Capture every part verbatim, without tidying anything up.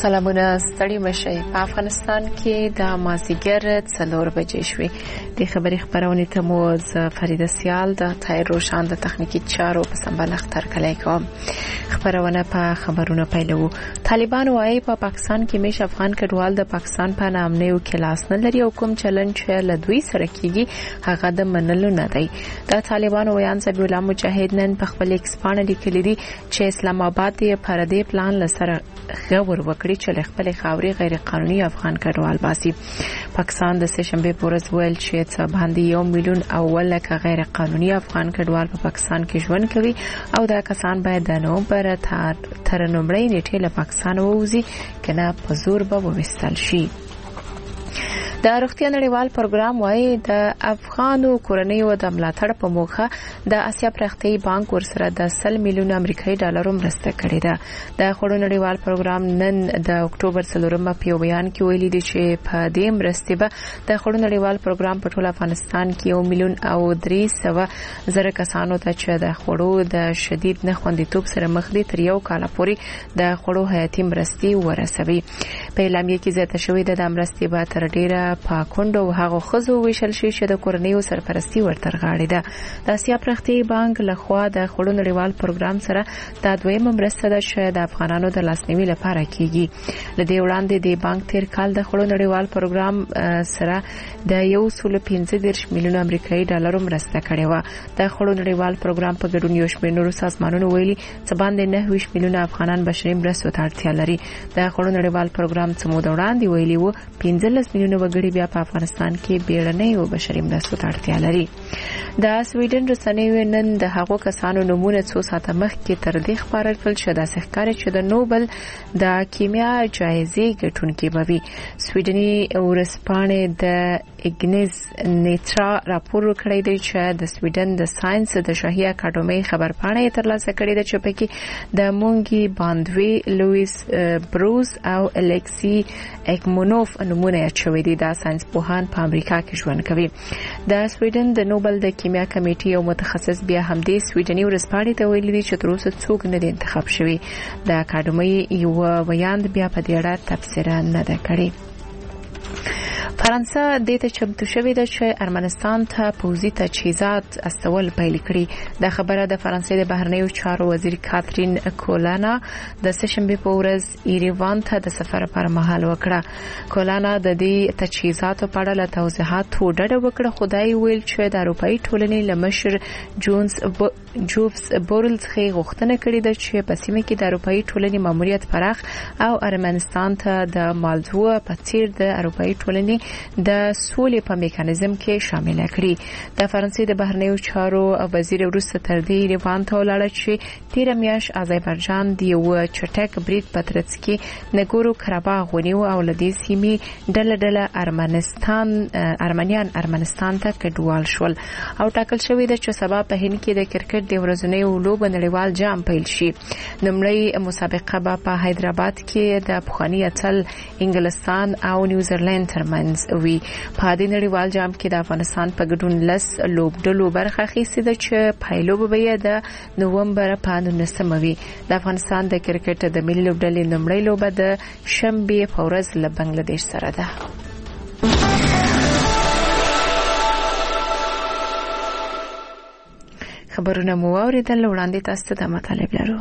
سلامونه ستړي مشي په افغانستان کې د مازیګر څلور بجې شوې د خبري خبرونه ته مو ز فرید سیال د تایر روشان د تخنیکی چارو په سمبال اختر کلی کوم خبرونه په خبرونه پیلو طالبان وايي په پا پاکستان کې مش افغان کډوال د پاکستان په نام نه یو کلاس نه لري او کوم چلن چې لدوی سره کیږي هغه د منلو نه دی د طالبان ویان سبی الله مجاهد نن په خپل ایکسپان لیکلي دي چې اسلام آباد یې پردې پلان لسره غور وکړي چې خپل خاوري غیر قانوني افغان کډوال باسي پاکستان د سه شنبه پورز ویل چې څه باندې یو میلیون اول لکه غیر قانوني افغان کډوال په پاکستان کې ژوند کوي او دا کسان باید د نومبر تر نومړی نیټه له پاکستان ووزي کنه په زور به وویستل شي د روغتیا نړیوال پروګرام وايي د افغانو کورنیو د ملاتړ په موخه د اسیا پرختي بانک ورسره د سل میلیون امریکایي ډالرو مرسته کړې ده د خړو نړیوال پروګرام نن د اکتوبر څلورمه په بیان کې ویلي دي چې په دې مرستې به د خړو نړیوال پروګرام په ټول افغانستان کې یو میلیون او درې سوه زره کسانو ته چې د خړو د شدید نه خوندیتوب سره مخ دي تر یو کال پورې د خړو حیاتي مرستې ورسوي په اعلامیه کې زیاته شوې ده د مرستې به تر ډیره پاکوند او هغه خزو ویشل شي چې د کورنیو سرپرستی ورتر غاړي ده د اسیا پرختي بانک لخوا د خړو نړیوال پروګرام سره د دویمه مرسته ده چې د افغانانو د لاسنیوي لپاره کیږي لدې وړاندې د بانک تیر کال د خړو نړیوال پروګرام سره د یو سل پنځه دېرش میلیون امریکایي ډالرو مرسته کړې و د خړو نړیوال پروګرام په ګډون یو شمېر نورو سازمانونو ویلي چې باندې نه ویش میلیون افغانان بشري مرستو ته اړتیا لري د خړو نړیوال پروګرام څخه مو وړاندې ویلي وو پنځلس میلیون وګړي بیا په افغانستان کې بیړنۍ او بشري مرستو ته اړتیا لري د سویډن رسنیو نن د هغو کسانو نمونه څو ساعته مخکې تر دې خبره کړل چې د ښکاري چې د نوبل د کیمیا جایزې ګټونکي بوي سویډني ورسپانې د اګنیز نیټرا راپور کړی دی چې د سویډن د ساينس د شاهي اکاډمي خبرپاڼه ترلاسه کړې ده چې پکې د مونګي باندوي لوئیس بروز او الکسی اګمونوف نمونه اچوي دي د ساينس پوهان په امریکا کې ژوند کوي د سویډن د نوبل د کیمیا کمیټې او متخصص بیا هم د سویډني ورسپانې ته ویلي دي چې تر اوسه څوک نه دي انتخاب شوی د اکاډمي یو ویاند بیا په دې اړه تفسیر نه ده کړې فرانسه د ته چمتو شوې ده چې ارمنستان ته پوزي تجهیزات استول پیل کړي د خبره د فرانسې د بهرنیو چارو وزیر کاترین کولانا د سشنبه په ورځ ایریوان ته د سفر پر مهال وکړه کولانا د دې تجهیزاتو په اړه له توضیحاتو ډډه وکړه خدای ویل چې د اروپאי ټولنې لمشر جونز جوبس بورل څخه غوښتنه کړې ده چې په سیمه کې د اروپאי ټولنې ماموریت پراخ او ارمنستان ته د مالدو په څیر د اروپאי ټولنې د سولې په میکانیزم کې شامل کړي د فرانسې د بهرنیو چارو وزیر وروسته تر دې ایروان ته ولاړ چې تیر میاش آذربایجان د یو چټک برید پترڅ کې نګورو کراباغ ونیو او لدې سیمې ډله ډله ارمنستان ارمنیان ارمنستان ته کډوال شول او ټاکل شوې ده چې سبا په هند کې د کرکټ د ورځنیو لوبو نړیوال جام پیل شي نمړی مسابقه به په حیدرآباد کې د پخوانی اتل انګلستان او نیوزیلند ترمنځ وی په دې نړیوال جام کې د افغانستان په ګډون لس لوبډلو برخه اخیستې ده چې پایلوب به د نومبر په نولسمه وي د افغانستان د کرکټ د ملي لوبډلې لومړی لوبه د شنبه په ورځ له بنگلاديش سره ده خبرونه مو اوریدل وړاندې تاسو ته مطالب لرو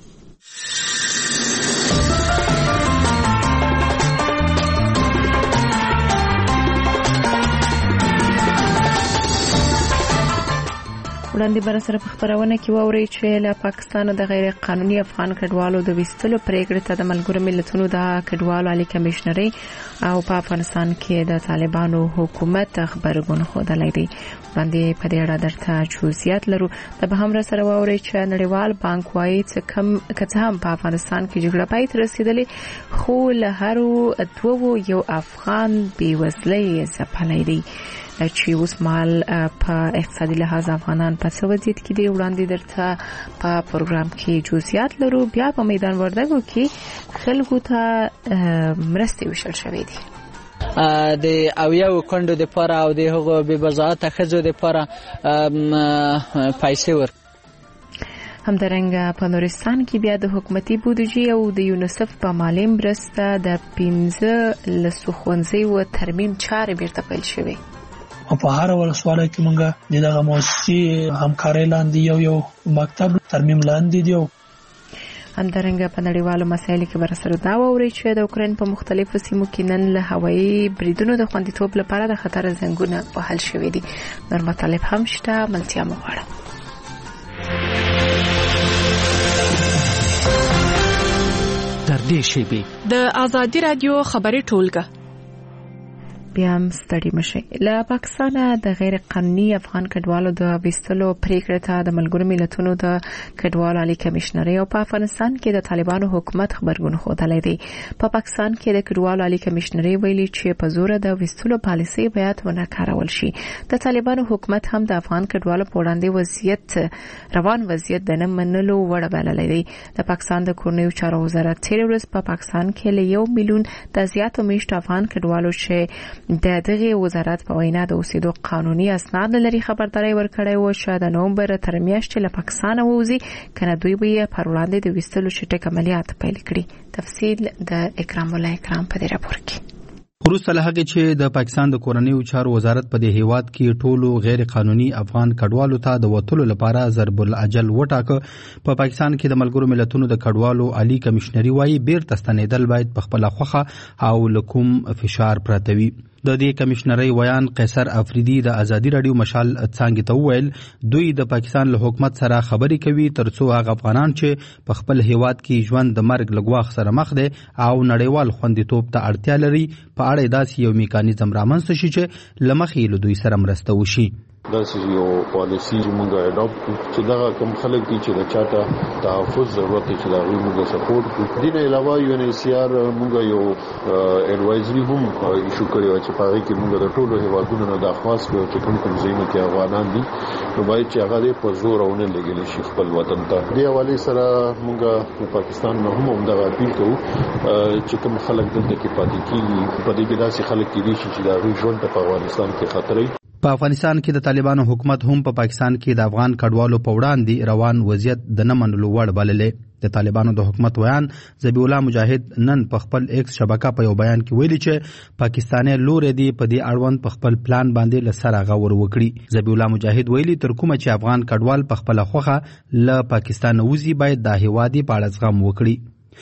وړاندې بر سره په خبرونه کې ووري چې له پاکستان د غیر قانوني افغان کډوالو د وستلو پریکړه ته د ملګرو ملتونو د کډوالو عالی کمشنري او په افغانستان کې د طالبانو حکومت خبرګون خوده لري باندې په دې اړه درته جزئیات لرو د به هم سره ووري چې نړیوال بانک وايي چې کم کته هم په افغانستان کې جګړه پای ته رسیدلې خو له هرو دوو یو افغان بیوزلۍ ځپلې دي چې اوس مال په اقتصادي لحاظ افغانان په سوځید کې دی وړاندې درته په پروګرام کې جزئیات لرو بیا په میدان وردګو کې خلکو ته مرستې وشل شوې دي د اویو کندو د پاره او د هغو به بزاعت خزو د پاره پیسې ور همدارنګه په نورستان کې بیا د حکومتي بودیجې او د یونیسف په مالي مرسته د پنځه لسو ښوونځیو ترمیم چارې بیرته پیل شوې. په هر ولسوالۍ کې موږ دغه مؤسسې همکارۍ لاندې یو یو مکتب ترمیم لاندې دی. همدارنګه په نړیوالو مسایلو کې ورسره دا ووري چې د اوکراین په مختلفو سیمو کې نن له هوایي بریدونو د خوندیتوب لپاره د خطر زنګونه وهل شوي دي. نور مطالب هم شته، ملتیا مو غواړم. در دې شیبې د آزادي رادیو خبري ټولګه بیا هم ستړي مشي. له پاکستانه د غیر قانوني افغان کډوالو د ویستلو پریکړه ته د ملګرو ملتونو د کډوالو عالی کمشنري او په افغانستان کې د طالبانو حکومت خبرګون خوده دی. په پاکستان کې د کډوالو عالی کمشنري ویلي چې په زور د ویستلو پالیسي باید ونه کارول شي. د طالبانو حکومت هم د افغان کډوالو په وړاندې وضعیت روان وضعیت د نه منلو وړ بللی دی. د پاکستان د کورنیو چارو وزارت تیر ورځ په پاکستان کې له یو میلیون د زیاتو میشت افغان کډوالو چې د دغه وزارت په وینا د اوسېدو قانوني اسناد لري خبرداري ورکړې و چې د نومبر تر میاشتې له پاکستان ووزي کنه دوی به پر وړاندې د ویستلو شټک عملیات پیل کړي. تفصیل د اکرام الله اکرام په دې راپور کې. وروسته له هغې چې د پاکستان د کورنیو چارو وزارت په دې هیواد کې ټولو غیر قانوني افغان کډوالو ته د وټلو لپاره ضرب الاجل وټاکه، په پاکستان کې د ملګرو ملتونو د کډوالو عالی کمشنري وايي بیرته ستنېدل باید په خپله خوښه او له کوم فشار پرته وي. د دې کمشنري ویان قیصر افریدي د ازادي رادیو مشال څنګه ته وویل دوی د پاکستان له حکومت سره خبرې کوي ترڅو هغه افغانان چې په خپل هیواد کې ژوند د مرګ لګواخ سره مخ دي او نړیوال خوندیتوب ته اړتیا لري په اړه داسې یو میکانیزم رامنځته شي چې لمخې له دوی سره مرسته وشي. دا یو پالیسی چې موږ اډاپټ کړو چې دا کوم خلک دي چې د چاته تحفظ ضرورت چې دا غوښتل موږ سپورټ کړو. دین علاوه یو ان ایچ سی آر موږ یو اډوایزري هم ایشو کړی چې په هغه کې موږ د ټولو هیوادونو نه درخواست کوو چې کوم کوم ځایونه کې افغانان دي نو باید چې هغه په زور او نه لګیل شي خپل وطن ته. دی حواله سره موږ په پاکستان نه هم دا اپیل کوو چې کوم خلک دلته کې پاتې کیږي په دې کې داسې خلک کېږي چې دا غوښتل ژوند په افغانستان کې خطر وي. په افغانستان کې د طالبانو حکومت هم په پاکستان کې د افغان کډوالو په وړاندې روان وضعیت د نه منلو وړ بللې. د طالبانو د حکومت ویان ذبیح الله مجاهد نن په خپل ایکس شبکه په یو بیان کې ویلي چې پاکستاني لوري دی په دې اړوند په خپل پلان باندې لسره غور وکړي. ذبیح الله مجاهد ویلي تر کومه چې افغان کډوال په خپل خوخه له پاکستان وزي باید د هیوادي په اړه زغم وکړي.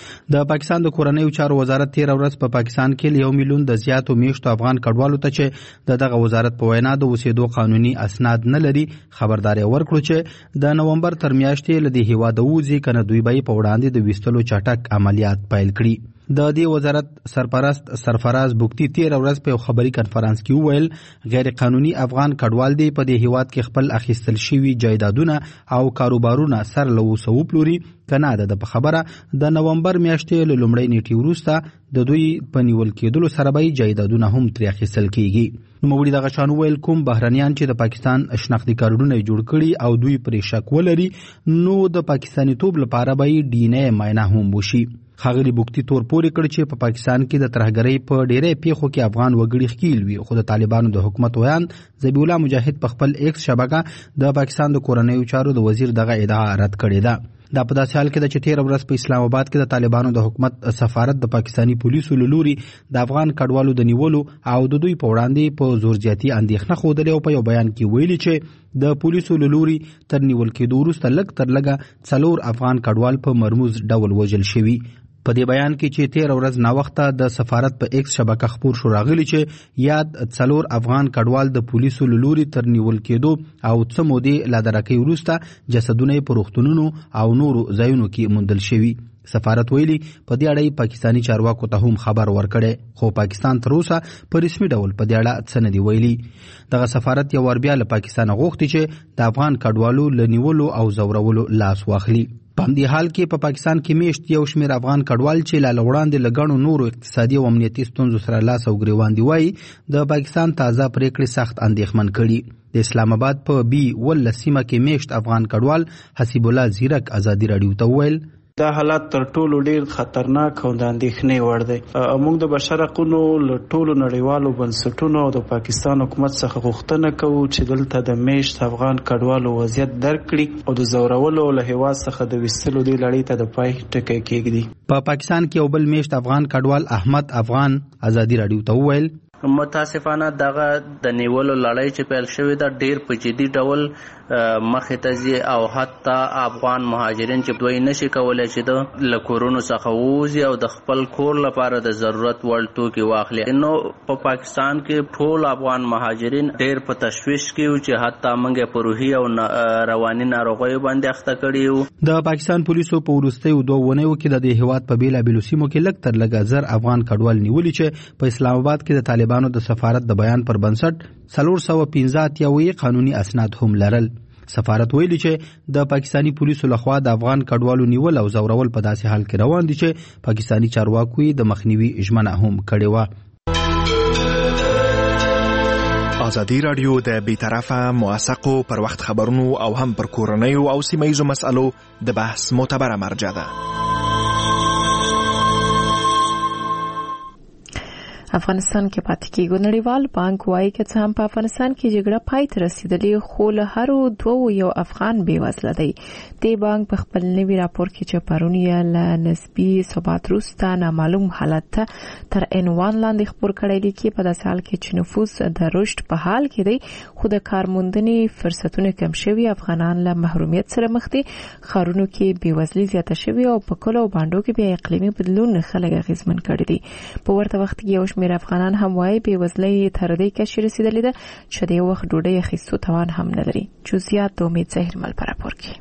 د پاکستان د کورنیو چارو وزارت تیر ورځ په پاکستان کې یو میلیون د زیاتو میشتو افغان کډوالو ته چې د دغه وزارت په وینا د اوسېدو قانوني اسناد نه لري خبرداري ورکړو چې د نومبر تر میاشتې له دې هیواده وځي کنه دوی به په وړاندې د ویستلو چټک عملیات پیل کړي. د دې وزارت سرپرست سرفراز بوکتی تیر ورځ په خبري کانفرنس کې وویل غیر قانوني افغان کډوال دی په دې هیواد کې خپل اخیستل شوی جایدادونه او کاروبارونه سر له وسو پلوري کنه د په خبره د نومبر میاشتې له لومړۍ نیټې وروسته د دوی په نیول کېدلو سره به جایدادونه هم ترې اخیستل کیږي. نوموړي دغه شان ویل کوم بهرنیان چې د پاکستان شناختی کارډونه جوړ کړي او دوی پرې شک ولري نو د پاکستاني توب لپاره به ډي ان اے معاینه هم وشي. خاغلی بوکتی تور پورې کړ چې په پاکستان کې د ترهګرۍ په ډېرې پیښو کې افغان وګړي ښکیل وي خو د طالبانو د حکومت ویان ذبیح الله مجاهد په خپل ایکس شبکه د پاکستان د کورنیو چارو د وزیر دغه ادعا رد کړې ده. دا په داسې حال کې د چې تیر ورځ په اسلام آباد کې د طالبانو د حکومت سفارت د پاکستانی پولیسو له لوري د افغان کډوالو د نیولو او د دوی په وړاندې په زور زیاتی اندېښنه ښودلې او په یو بیان کې ویلي چې د پولیسو له لوري تر نیول کېدو وروسته لږ تر لږه څلور افغان کډوال په مرموز ډول وژل شوي. په دې بیان کې چې تیر ورځ ناوخته د سفارت په ایکس شبکه خبر شو راغلی چې یاد څلور افغان کډوال د پولیسو له لوري تر نیول کېدو او څه مودې لا درکې وروسته جسدونه په روغتونونو او نورو ځایونو کې موندل شوي. سفارت ویلي په دې اړه پاکستانی چارواکو ته هم خبر ورکړي خو پاکستان تر اوسه په رسمي ډول په دې اړه څه نه دی ویلي. دغه سفارت یو ور بیا له پاکستان غوښتي چې د افغان کډوالو له نیولو او زورولو لاس واخلي. په دې حال کې په پا پاکستان کې میشت یو شمېر افغان کډوال چې لا وړاندې لګڼو نورو اقتصادي او امنیتي ستونزو سره لاس او ګریوان دی وایي د پاکستان تازه پریکړې سخت اندېښمن کړي. د اسلام آباد په بي ول سیمه کې میشت افغان کډوال حسیب الله زیرک ازادي رادیو ته ویل دا حالات تر ټولو ډیر خطرناک او د اندېښنې وړ دی. موږ د بشر حقوقو له ټولو نړیوالو بنسټونو او د پاکستان حکومت څخه غوښتنه کوو چې دلته د میشت افغان کډوالو وضعیت درک کړي او د زورولو له هیواد څخه د وستلو دی لړۍ ته د پای ټکی کېږدي. په پاکستان کې یو بل میشت افغان کډوال احمد افغان ازادي رادیو ته وویل متاسفانه دغه د نیولو لړۍ چې پیل شوې ده ډیر په جدي ډول مخې ته ځي او حتی افغان مهاجرین چې دوی نشي کولای چې د لکورونو څخه ووځي او د خپل کور لپاره د ضرورت وړ توکي واخلي. نو په پاکستان کې ټول افغان مهاجرین ډیر په تشویش کې او چې حتی موږ په روحي او رواني ناروغیو باندې اخته کړي یو. د پاکستان پولیسو په وروستیو دوه ونیو کې د دې هیواد په بیلابېلو سیمو کې لږ تر لږه زر افغان کډوال نیولي چې په اسلام آباد کې د طالبانو د سفارت د بیان پر بنسټ څلور سوه پنځه اتیا قانوني اسناد هم لرل. سفارت ویلي چې د پاکستانی پولیسو لخوا د افغان کډوالو نیول او زورول په داسې حال کې روان دي چې پاکستانی چارواکو د مخنیوي ژمنه هم کړې وه. ازادي رادیو د بیطرفه موثقو پر وخت خبرونو او هم پر کورنیو او سیمه‌ییزو مسألو د بحث معتبره مرجع ده. افغانستان کې پاتې کېږي. نړیوال بانک وایي چې څه هم په افغانستان کې جګړه پای ته رسیدلې خو له هرو دوو یو افغان بېوزله دی. د بانک په خپل نوي راپور کې چې پرون یې له نسبي ثبات وروسته نامعلوم حالت ته تر عنوان لاندې خپور کړی لیکي په داسې حال کې چې نفوس د رشد په حال کې دی خو د کارموندنې فرصتونه کم شوي، افغانان له محرومیت سره مخ دي، ښارونو کې بېوزلي زیاته شوې او په کلو او بانډو کې بیا اقلیمي بدلون خلک اغېزمن کړي دي. په ورته وخت کې یو شمېر افغانان هم وايي بېوزلۍ تر دې کچې رسیدلې ده چې د یو وخت ډوډۍ اخیستو توان هم نه لري. جزئیات د امید زهرمل په راپور کې.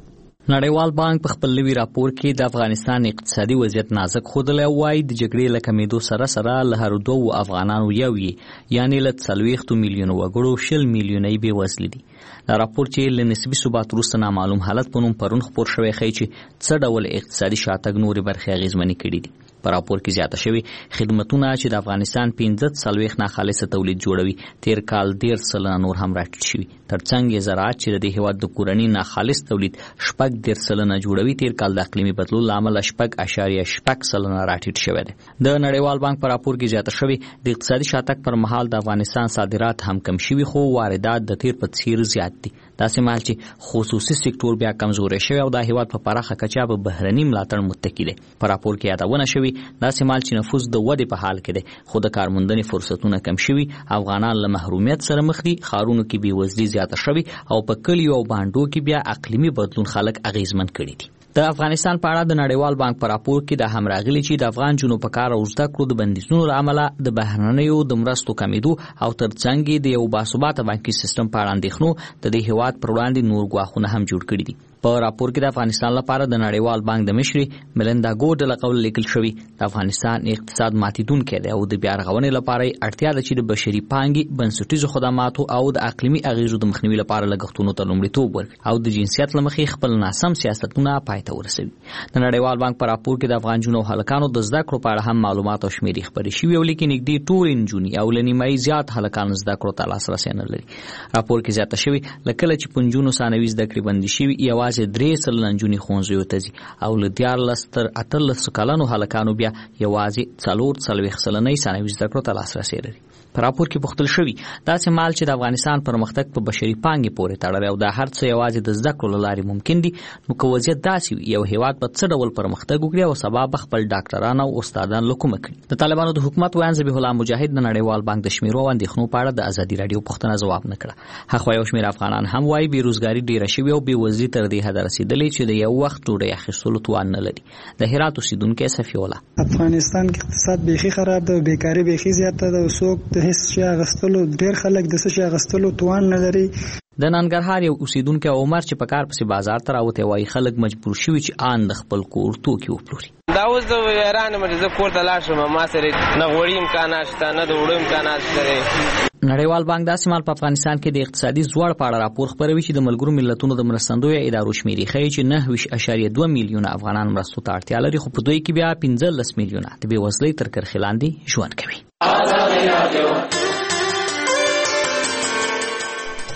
نړیوال بانک په خپل نوي راپور کې د افغانستان اقتصادي وضعیت نازک ښودلی او وایي د جګړې له کمېدو سره سره له هرو دوو افغانانو یو یې یعنې له څلوېښتو میلیونو وګړو شل میلیونه یې بېوزلي دي. دا راپور چې له نسبي ثبات وروسته نامعلوم حالت په نوم پرون خپور شوی ښیي چې څه ډول اقتصادي شاتګ نورې برخې اغېزمنې کړي دي. په راپور کې زیاته شوي خدمتونه چې د افغانستان پنځه څلوېښت ناخالصه تولید جوړوي تیر کال دېرش سلنه نور هم راټیټ شوي. ترڅنګ یې زراعت چې د دې هېواد د کورني ناخالص تولید شپږ دېرش سلنه جوړوي تیر کال د اقلیمي بدلون له امله شپږ اشاریه شپږ سلنه راټیټ شوی دی. د نړیوال بانک په راپور کې زیاته شوي د اقتصادي شاتګ پر مهال د افغانستان صادرات هم کم شوي خو واردات د تیر په څیر زیات دي. داسې مهال چې خصوصي سکتور بیا کمزوری شوی او د هېواد په پراخه کچه په بهرني ملاتړ متکي دی. په راپور کې یادونه شوې داسې مهال چې نفوس د ودې په حال کې دی خو د کارموندنې فرصتونه کم شوي، افغانان له محرومیت سره مخ دي، ښارونو کې بېوزلي زیاته شوې او په کلیو او بانډو کې بیا اقلیمي بدلون خلک اغېزمن کړي دي. د افغانستان په اړه د نړیوال بانک په راپور کې دا هم راغلي چې د افغان جنو په کار او زده کړو د بندیزونو له امله د بهرنیو د مرستو کمیدو او ترڅنګ د یو باثباته بانکي سیستم په اړه اندېښنو د دې هېواد پر وړاندې نور ګواښونه هم جوړ کړي دي. په راپور کې د افغانستان لپاره د نړیوال بانک د مشرې ملندا ګوډ له قوله لیکل شوي د افغانستان اقتصاد ماتیدونکی دی او د بیا رغونې لپاره اړتیا ده چې د بشري پانګې، بنسټیزو خدماتو او د اقلیمي اغېزو د مخنیوي لپاره لګښتونو ته لومړیتوب ورکړي او د جنسیت له مخې خپل ناسم سیاستونه پای ته ورسوي. د نړیوال بانک په راپور کې د افغان جنو هلکانو د زده کړو په اړه هم معلومات او شمیرې خپرې شوي او لیکي نږدې ټول نجونې او له نیمایي زیات هلکان زده کړو ته لاسرسی نه لري. راپور کې زیاته شوي له کله چې په نجونو ثانوي زده کړې بندې شوي یوازې درې سلنه نجونې ښوونځیو ته ځي او له دیارلس تر اتلسو کلنو هلکانو بیا یوازې څلور څلوېښت سلنه یې ثانوي زده کړو ته لاسرسی لري. په راپور کې پوښتل شوي داسې مهال چې د افغانستان پرمختګ په بشري پانګې پورې تړلی او دا هر څه یوازې د زده کړو له لارې ممکن دي، نو که وضعیت داسې وي یو هېواد په څه ډول پرمختګ وکړي او سبا به خپل ډاکټران او استادان له کومه کړي. د طالبانو د حکومت ویاند ذبیح الله مجاهد د نړیوال بانک د شمیرو او اندېښنو په اړه د ازادي راډیو پوښتنه ځواب نه کړه. هاخوا یو شمېر افغانان هم وایي بېروزګاري ډېره شوې او بېوزلي تر دې حده رسېدلې چې د یو وخت ډوډۍ اخیستلو توان نه لري. د هرات اوسېدونکی صفي الله: افغانستان کې اقتصاد بیخي خراب ده، بیکاري بیخي زیاته ده او څوک د هیڅ شي اخیستلو ډېر خلک د څه شي اخیستلو توان نه لري. د ننګرهار یو اوسېدونکی عمر چې په کار پسې بازار ته راوتی وایي خلک مجبور شوي چې آن د خپل کور توکي وپلوري. دا اوس د یارانې مې زه کور ته لاړ شم، ما سره نه غوړي امکانات شته نه د وړو امکانات شته. نړیوال بانک داسې مهال په افغانستان کې د اقتصادي ځوړ په اړه راپور خپروي چې د ملګرو ملتونو د مرستندویه ادارو شمېرې ښیي چې نهه ویشت اشاریه دوه میلیونه افغانان مرستو ته اړتیا لري خو په دوی کې بیا پنځلس میلیونه د بېوزلۍ تر کرښې لاندې ژوند کوي.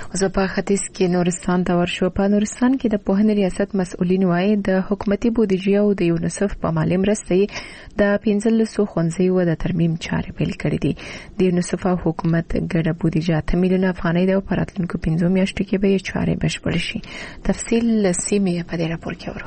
اوس په ختیځ کې نورستان ته ورشو. په نورستان کې د پوهنې ریاست مسؤلین وايي د حکومتي بودیجه او د یونیسف په مالي مرستې د پنځلسو ښوونځیو د ترمیم چارې پیل کړې دي. د یونیسف او حکومت ګډه بودیجه اته میلیونه افغانۍ ده او په راتلونکو پنځو میاشتو کې به یې چارې بشپړې شي. تفصیل سیمې په دې راپور کې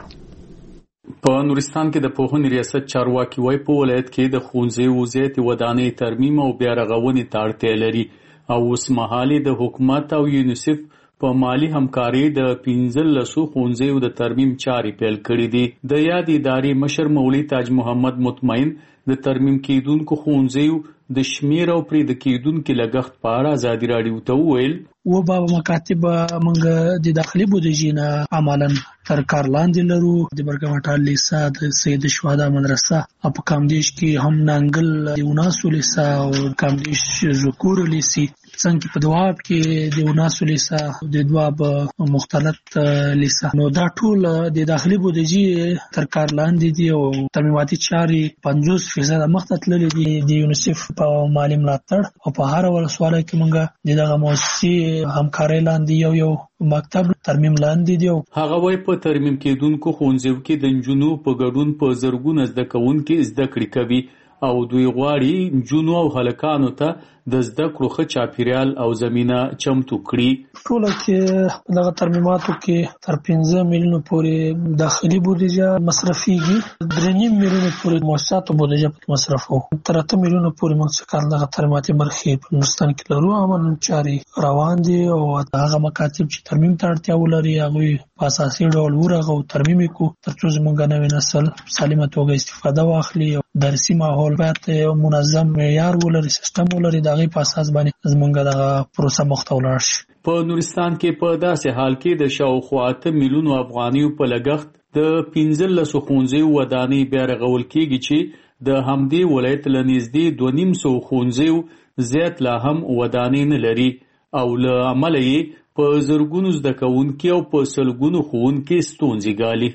ورو. په نورستان کې د پوهنې ریاست چارواکي وايي په ولایت کې د ښوونځیو زیاتې ودانۍ ترمیم او بیا رغونې ته اړتیا لري او اوس مهال د حکومت او یونیسف په مالی همکاري د پنځلسو ښوونځیو د ترمیم چارې پیل کړې دي. د یاد ادارې مشر مولوي تاج محمد مطمئن د ترمیم کېدونکو ښوونځیو د شمیر او پرې د کېدونکو لګښت په اړه ازادي راډیو ته وویل. و باب مکاتب موږ د داخلي بودیجې نه عملاً تر کار لاندې لرو. د برګمټال لیسا د سید شهدا مدرسه او په کامدیش کې هم نانګل د وناسو لیسا او کامدیش ذکور لیسي څنګه په دواب کې د وناسو لیسا د دواب مختلط لیسا. نو دا ټول د داخلي بودیجې تر کار لاندې دي او ترمیماتي چارې پنځوس فیصد مخته تللې دي. د یونیسف په مالی ملاتړ او په هر ولسواله کې موږ دغه موسسې همکاري لاندې یو یو مکتب ترمیم لاندې دی. هغه وايي په ترمیم کېدونکو ښوونځیو کې د نجونو په ګډون په زرګونه زده کوونکي زده کړې کوي او دوی غواړي نجونو او هلکانو ته د زده کړو ښه چاپیریال او زمینه چمتو کړي. ټول کې دغه ترمیماتو کې تر پنځه میلیونو پورې داخلي بودیجه مصرفيږي. درې نیم میلیونو پورې مؤسساتو بودیجه مصرفو. تر اته میلیونو پورې موږ څه کار دغه ترمیماتي برخې په نورستان کې لرو. عملاً چارې روان دي او هغه مکاتب چې ترمیم ته اړتیا ولري هغوی په اساسي ډول ورغه او ترمیم وکړو ترڅو زموږ نوی نسل سالمه توګه استفاده واخلي. درسي ماحول باید منظم معیار ولري، سیستم ولري. دغه په اساس باندې زموږ دغه پروسه مخته ولاړ شي. په نورستان کې په داسې حال کې د شاوخوا اته میلیونو افغانیو په لګښت د پنځلسو ښوونځیو ودانۍ بیا رغول کېږي چې د همدې ولایت له نږدې دوه نیم سوه ښوونځیو زیات لا هم ودانۍ نه لري او له امله یې په زرګونو زده کوونکي او په سلګونو ښوونکي ستونزې ګالي.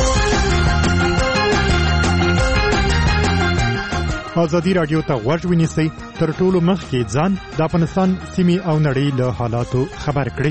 ازادي راډیو ته غوږ ونیسئ تر ټولو مخکې ځان د افغانستان سیمې او نړۍ له حالاتو خبر کړئ.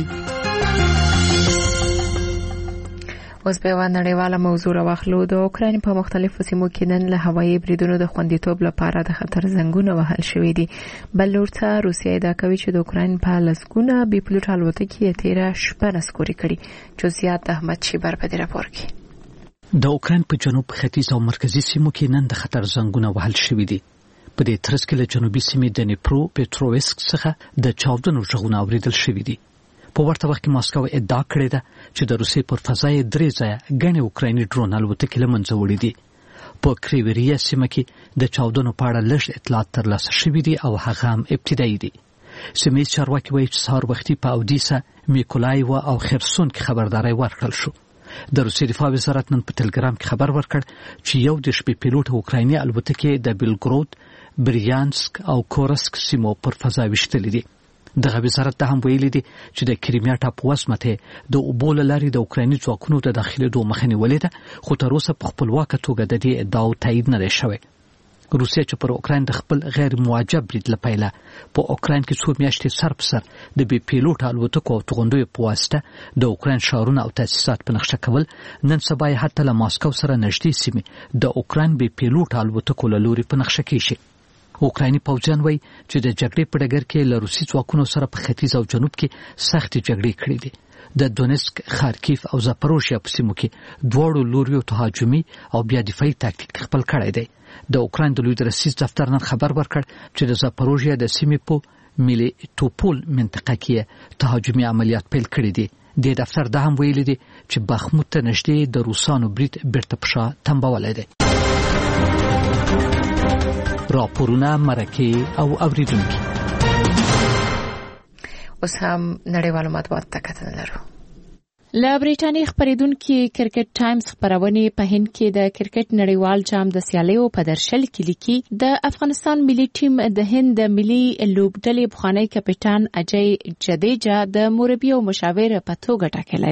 اوس په یوه نړیواله موضوع راواخلو. د اوکراین په مختلفو سیمو کې نن له هوایي بریدونو د خوندیتوب لپاره د خطر زنګونه وهل شوي دي. بل لور ته روسیه ادعا کوي چې د اوکراین په لسګونه بې پیلوټ الوتکې یې تېره شپه نسکوري کړي. جزئیات د احمد شیبر په دې راپور کې. د اوکراین په جنوب ختیځ او مرکزي سیمو کې نن د خطر زنګونه وهل شوي دي. په دې ترڅ کې له جنوبي سیمې د نیپرو پټرووسک څخه د چاودنو غږونه اوریدل شوي دي. په ورته وخت کې ماسکو ادعا کړې ده چې د روسیې پر فضا یې درې ځایه ګڼې اوکرایني ډرون الوتکې له منځه وړي دي. په کریوریا سیمه کې د چاودنو په اړه لږ اطلاعات ترلاسه شوي دي او هغه هم ابتدایي دي. سیمه چارواکي وایي چې سهار وختي په اودیسا، میکولایو او خرسون کې خبرداري ورکړل شو. د روسیې دفاع وزارت نن په ټلګرام کې خبر ورکړ چې یو د شپې پیلوټ اوکرایني الوتکې د بیلګرود، بریانسک او کورسک سیمو پر فضا وشتلې دي. دغه وزارت ته هم ویلي دي چې د کریمیا ټاپو وسمته د اوبو له لارې د اوکرایني ځواکونو د داخلېدو مخه نیولې ده، خو تر اوسه په خپلواکه توګه د دې ادعاو تایید نه دی شوی. روسیه چې پر اوکراین د خپل غیر موجب برید له پیله په اوکراین کې څو میاشتې سر په سر د بې پیلوټ الوتکو او توغندیو په واسطه د اوکراین ښارونه او تاسیسات په نقشه کول، نن سبا یې حتی له ماسکو سره نږدې سیمې د اوکراین بې پیلوټ الوتکو له لوري په نقشه کېږي. اوکرایني پوځیان وایي چې د جګړې په ډګر کې له روسي ځواکونو سره په ختیځ او جنوب کې سختې جګړې کړې دي. د دونسک، خارکیف او زاپروژیا په سیمو کې دواړو لوریو تهاجمي او بیا دفاعي تاکتیک خپل کړی دی. د اوکراین د لوی درسیز دفتر نن خبر ورکړ چې د زاپروژیا د سیمې په میلیټوپول منطقه کې تهاجمي عملیات پیل کړي دي. د دفتر دا هم ویلي دي چې بخموت ته نږدې د روسانو برید بیرته په شا تنبولی دی. راپورونه، مرکې او اوریدونکي. اوس هم نړیوالو مطبوعاتو ته کتنه لرو. له بریټانیې خبرېدونکي کرکټ ټایمز خبرونه په هند کې د کرکټ نړیوال جام د سیالیو په درشل کې لیکي د افغانستان ملي ټیم د هند د ملي لوبډلې بخوانی کپټان اجای جدیجا د مربي او مشاور په توګه ټاکلی دی.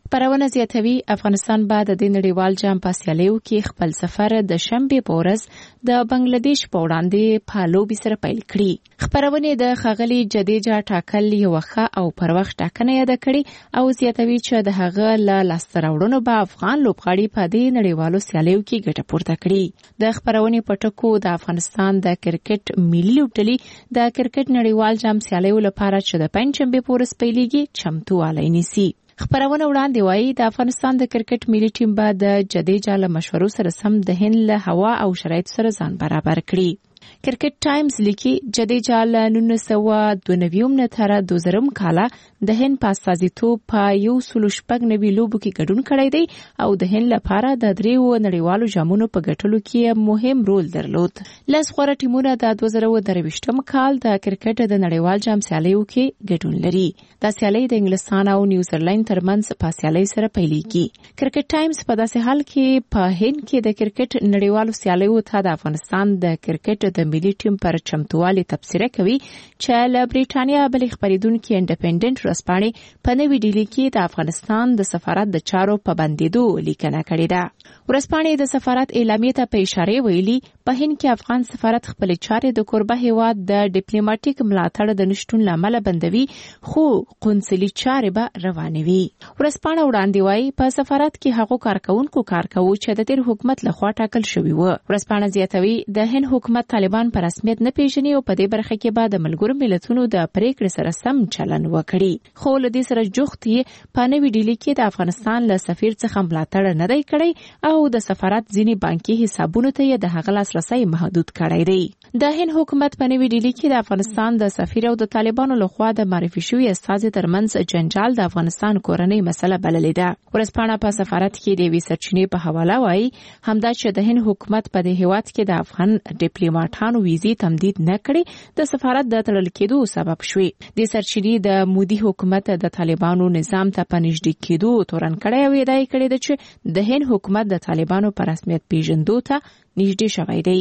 خبرونه زیاتوي افغانستان بعد د نړیوال جام په سیالیو کې خپل سفر د شنبه په ورځ د بنگلاديش په وړاندې په لوبي سره پیل کړي. خبرونه د خغلی جديجا ټاکل یو ښه او پر وخت ټاکنه یاد کړي او زیاتوي چې د هغه له لاستراوړنو به افغان لوبغاړي په دې نړیوالو سیالیو کې ګټه پورته کړي. د خبرونه په ټکو د افغانستان د کرکټ ملي لوبډلې د کرکټ نړیوال جام سیالیو لپاره چې د پنځمبه په ورځ پیلېږي چمتووالی نیسي. خبرونه وړاندې وایي د افغانستان د کرکټ ملي ټیم به د جديجا له مشورو سره سم د هند له هوا او شرایط سره ځان برابر کړي. کرکټ ټایمز لیکي جديجا له نولس سوه دوه نوي نه تر دوه زره کال د هند په استازیتوب په یو سل شپږ نوي لوبو کې ګډون کړی دی او د هند لپاره د دریو نړیوالو جامونو په ګټلو کې مهم رول درلود. لس غوره ټیمونه د دوه زره درویشتم کال د کرکټ د نړیوال جام سیالیو کې ګډون لري. دا سیالي د انګلستان او نیوزیلند ترمنځ په سیالي سره پیلېږي. کرکټ ټایمز په داسې حال کې په هند کې د کرکټ نړیوالو سیالیو ته د افغانستان د کرکټ د ملي ټیم پر چمتووالي تبصره کوي چې له بریټانیا بلې خبرېدونکي انډیپندنت ورځپاڼې په نوې ډیلي کې د افغانستان د سفارت د چارو په بندیدو لیکنه کړې ده. ورځپاڼې د سفارت اعلامیې ته په اشاره ویلي په هند کې افغان سفارت خپل چارې د کوربه هیواد د ډیپلوماټیک ملاتړ د نشټون لامل بندوي خو قونسلي چارې به روانوي. ورځپاڼه وړاندې وایي په سفارت کې هغو کارکونکو کار کوي چې د تیر حکومت لخوا ټاکل شوی و. ورځپاڼه زیاتوي د هند حکومت طالبان په رسمیت نه پیژني او په دې برخه کې به د ملګرو ملتونو د پریکړې سره سم چلن وکړي. خو له دې سره جوخت یې په نوې ډیلي کې د افغانستان له سفیر څخه ملاتړ نه دی کړی او د سفارت ځینې بانکي حسابونو ته یې د هغه لاسرسی محدود کړی دی. د هند حکومت په نوې ډیلي کې د افغانستان د سفیر او د طالبانو لخوا د معرفي شوی استازي ترمنځ جنجال د افغانستان کورنۍ مسله بللې ده. ورځپاڼه په سفارت کې د وی سرچینې په حواله وایي همدا چې د هند حکومت په دې هیواد کې د افغان ډیپلوماټانو ویزې تمدید نه کړي د سفارت د تړل کېدو سبب شوي. د سرچینې د مودي حکومت د طالبانو نظام ته په نږدې کېدو تورن کړی او ادعا کړې ده چې د هند حکومت د طالبانو په رسمیت پیژندو ته نږدې شوی دی.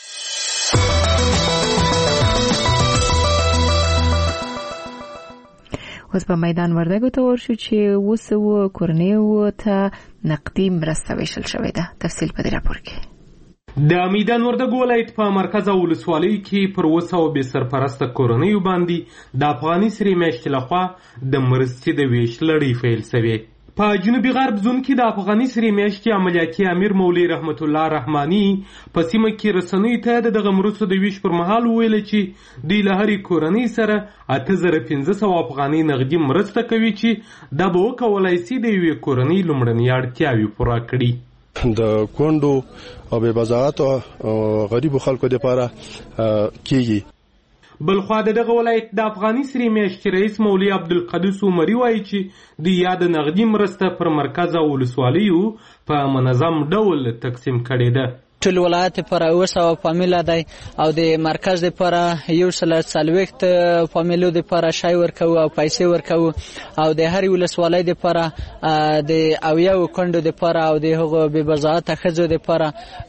اوس په میدان وردګو ته ورشو چې وسو کورنیو ته نقدي مرسته ویشل شوې ده. تفصیل په دې راپور کې. د میدان وردګو ولایت په مرکز او ولسوالۍ کې پر وسو بې سرپرسته کورنیو باندې د افغاني سرې میاشتې لخوا د مرستې د ویش لړۍ پیل شوې. په جنوبي غرب زون کې د افغاني سرې میاشتې عملیاتي امیر مولوي رحمت الله رحماني په سیمه کې رسنیو ته د دغه مرستو د ویش پر مهال وویل چې دوی له هرې کورنۍ سره اته زره پنځه سوه افغانۍ نغدي مرسته کوي چې دا به وکولای شي د یوې کورنۍ لومړنۍ اړتیاوې پوره کړي. د کونډو او بې بضاعتو غریبو خلکو لپاره کیږي. بلخوا د دغه ولایت د افغاني سرې میاشتې رئیس مولوي عبدالقدوس عمري وایي چې د یاد نغدي مرسته پر مرکز او ولسوالیو په منظم ډول تقسیم کړې ده. ټول ولایت پر اوه سوه فامیله دی او د مرکز لپاره یو سل څلوېښت فامیلو لپاره شی ورکوو او پیسې ورکوو او د هرې ولسوالۍ لپاره د اویاو کونډو لپاره او د هغو بې بضاعته ښځو لپاره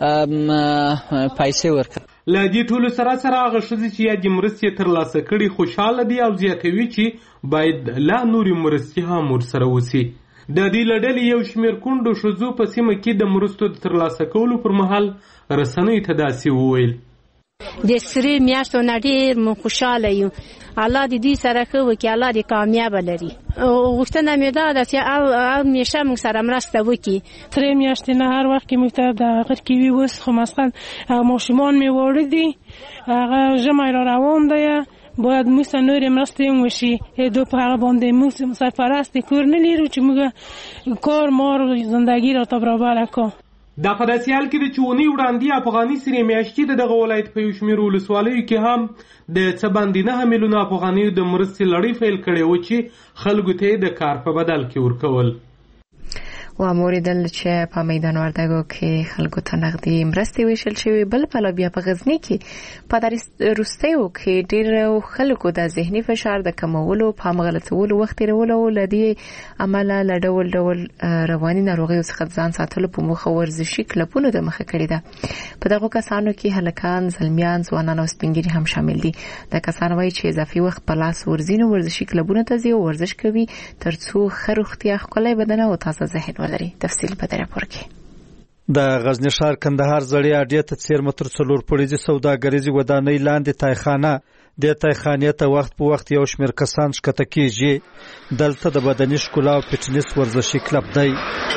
پیسې ورکوو. له دې ټولو سره سره هغه ښځې چې یادې مرستې ترلاسه کړي خوشحاله دي او زیاتوي چې باید لا نورې مرستې هم ورسره وسي. د دې له ډلې یو شمېر کونډو ښځو په سیمه کې د مرستو د ترلاسه کولو پر مهال رسنیو ته داسې وویل: د سرې میاشتو نه ډېر مو خوشحاله یو. الله دې دوی سره ښه وکړي، الله دې کامیابه لري. غوښتنه مې دا ده چې همیشه موږ سره مرسته وکړي. سرې میاشتې نه هر وخت کې موږ ته د غر کې وي. اوس خو مثلا ماشومان مې واړه دي، هغه ژمی را روان دی، باید موږ ته نورې مرستې هم وشي. دو په هغه باندې موږ سرپرست کور نه لرو چې موږ کار مار زندگی را ته برابره کړو. دا په داسې حال کې ده چې اونۍ وړاندې افغاني سرې میاشتې د دغه ولایت په یو شمېر ولسوالیو کې هم د څه باندې نهه میلیونه افغانیو د مرستې لړۍ پیل کړې وه چې خلکو ته یې د کار په بدل کې ورکول. و موریدل چې په میدان وردګو کې خلکو ته نغدي مرستې ویشل شوې. بل پلو بیا په غزنی کې په روستیو کې ډېر خلکو د ذهني فشار د کمولو په مغلطولو وخت تیرولو لدی عمله لډول ډول رواني ناروغیو څخه ځان ساتلو په موخه ورزشي کلبونو د مخه کړی ده. په دغه کسانو کې هلکان، زلمیان، ځوانان او سپینګیري هم شامل دي. د کسان وایي چې اضافي وخت په لاس ورزینو ورزشي کلبونو ته ځي او ورزش کوي ترڅو ښه روغتیا، ښکلی بدن او تازه ذهن ولري. تفصیل په دې راپور کې. د غزنی ښار کندهار زړې اډې ته څیرمه تر څلور پوړیزې سوداګریزې ودانۍ لاندې تایخانه. د تایخانې ته وخت په وخت یو شمېر کسان ښکته کېږي. دلته د بدني ښکلا او فټنس ورزشي کلب دی.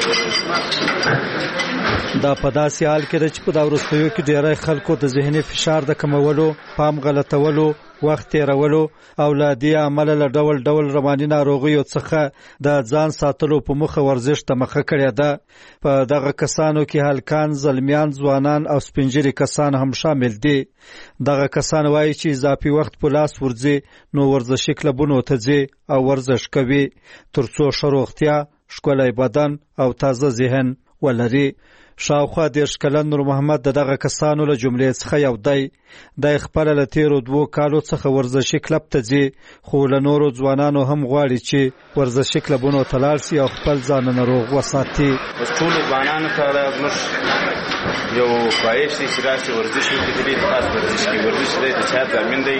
دا په داسې حال کې ده چې په دا وروستیو کې ډېری خلکو د ذهني فشار د کمولو، پام غلطولو، وخت تیرولو او له دې عمله له ډول ډول رواني ناروغیو څخه د ځان ساتلو په موخه ورزش ته مخه کړې ده. په دغه کسانو کې هلکان، زلمیان، ځوانان او سپینجري کسان هم شامل دي. دغه کسان وایي چې اضافي وخت په لاس ورځي نو ورزشي کلبونو ته ځي او ورزش کوي ترڅو ښه روغتیا، ښکلی بدن او تازه ذهن ولري. شاوخوا دېرش کلن نور محمد د دغه کسانو له جملې څخه یو دی. دی خپله له تېرو دوو کالو څخه ورزشي کلب ته ځي، خو له نورو ځوانانو هم غواړي چې ورزشي کلبونو ته لاړ شي او خپل ځانونه روغ وساتي. ټولو ځوانانو ته زموږ یو خواهش دی چې راشي ورزش وکړي. د دې خاص ورزش کې ورزش دی د چا ضامن دی.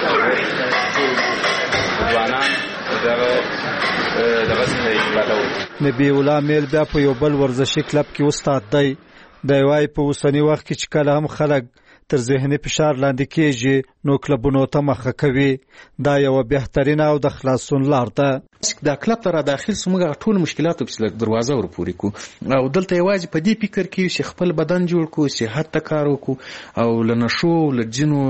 ټول ځوانان دغه دغه څخه استفاده وکړي. نبی الله میل بیا په یو بل ورزشي کلب کې استاد دی. دی وایي په اوسني وخت کې چې کله هم خلک تر ذهني فشار لاندې کېږي نو کلبونو ته مخه کوي. دا یوه بهترینه او د خلاصون لار ده. دا کلب ته را داخل سو موږ ټول مشکلاتو پسې دروازه ورپورې کو او دلته یوازې په دې فکر کې چې خپل بدن جوړ کو، صحت ته کار وکړو او له نشو له جنو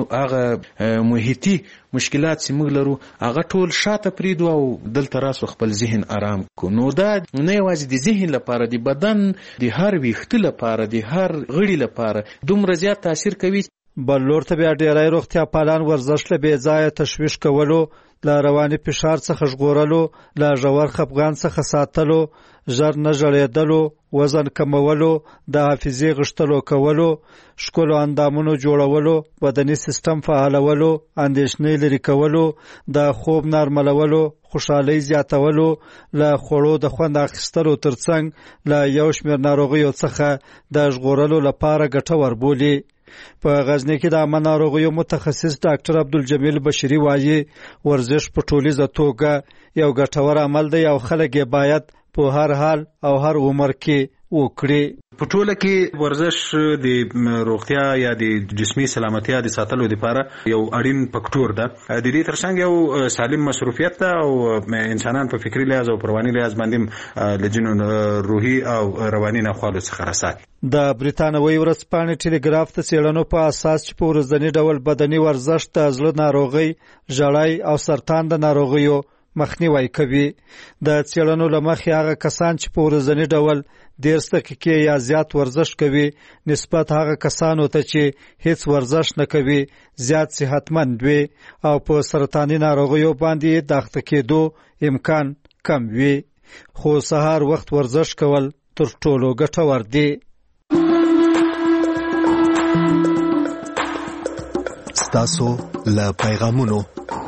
هغه محیطي مشکلات چې موږ لرو هغه ټول شاته پرېږدو او دلته راسو خپل ذهن آرام کو. نو دا نه یوازې د ذهن لپاره، د بدن د هر ویښته لپاره، د هر غړي لپاره دومره زیات تاثیر کوي. بل لور ته بیا ډېری روغتیا پالان ورزش له بې ځایه تشویش کولو، له رواني فشار څخه ژغورلو، له ژور خفګان څخه ساتلو، ژر نه ژړېدلو، وزن کمولو، د حافظې غښتلو کولو، ښکلو اندامونو جوړولو، بدني سیستم فعالولو، اندېښنې لرې کولو، د خوب نرملولو، خوشحالۍ زیاتولو، له خوړو د خوند اخیستلو ترڅنګ له یو شمېر ناروغیو څخه د ژغورلو لپاره ګټور بولي. په غزنی کې د عامه ناروغیو متخصص ډاکټر عبدالجمیل بشری وایي ورزش په ټولیزه توګه یو ګټور عمل دی او خلک یې باید په هر حال او هر عمر کې وکړي. په ټوله کې ورزش د روغتیا یا د جسمي سلامتیا د ساتلو لپاره یو اړین فکټور ده. د دې ترڅنګ یو سالم مصروفیت ده او انسانان په فکری لحاظ او رواني لحاظ باندې له جنون روحي او رواني ناخوالو څخه رسات. د بریتانوي ورځپاڼې ټیلیګراف ته څېړنو په اساس چې په ورځني ډول بدني ورزش د زړه ناروغۍ، ژړای او سرطان د ناروغیو مخنیوی کوي. د څېړنو له مخې هغه کسان چې په ورځني ډول دېرش دقیقې یا زیات ورزش کوي نسبت هغه کسانو ته چې هیڅ ورزش نه کوي زیات صحتمند وي او په سرطاني ناروغیو باندې د اخته کېدو امکان کم وي. خو سهار وخت ورزش کول تر ټولو ګټور دی. ستاسو له پیغامونو.